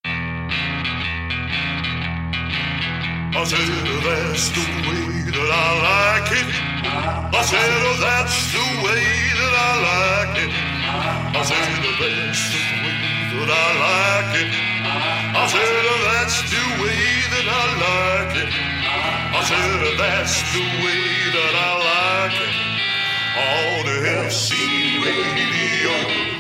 L: I said that's the way that I like it. I said that's the way that I like it. I said that's the way that I like it. I said that's the way that I like it. I said that's the way that I like it. On the F C Radio.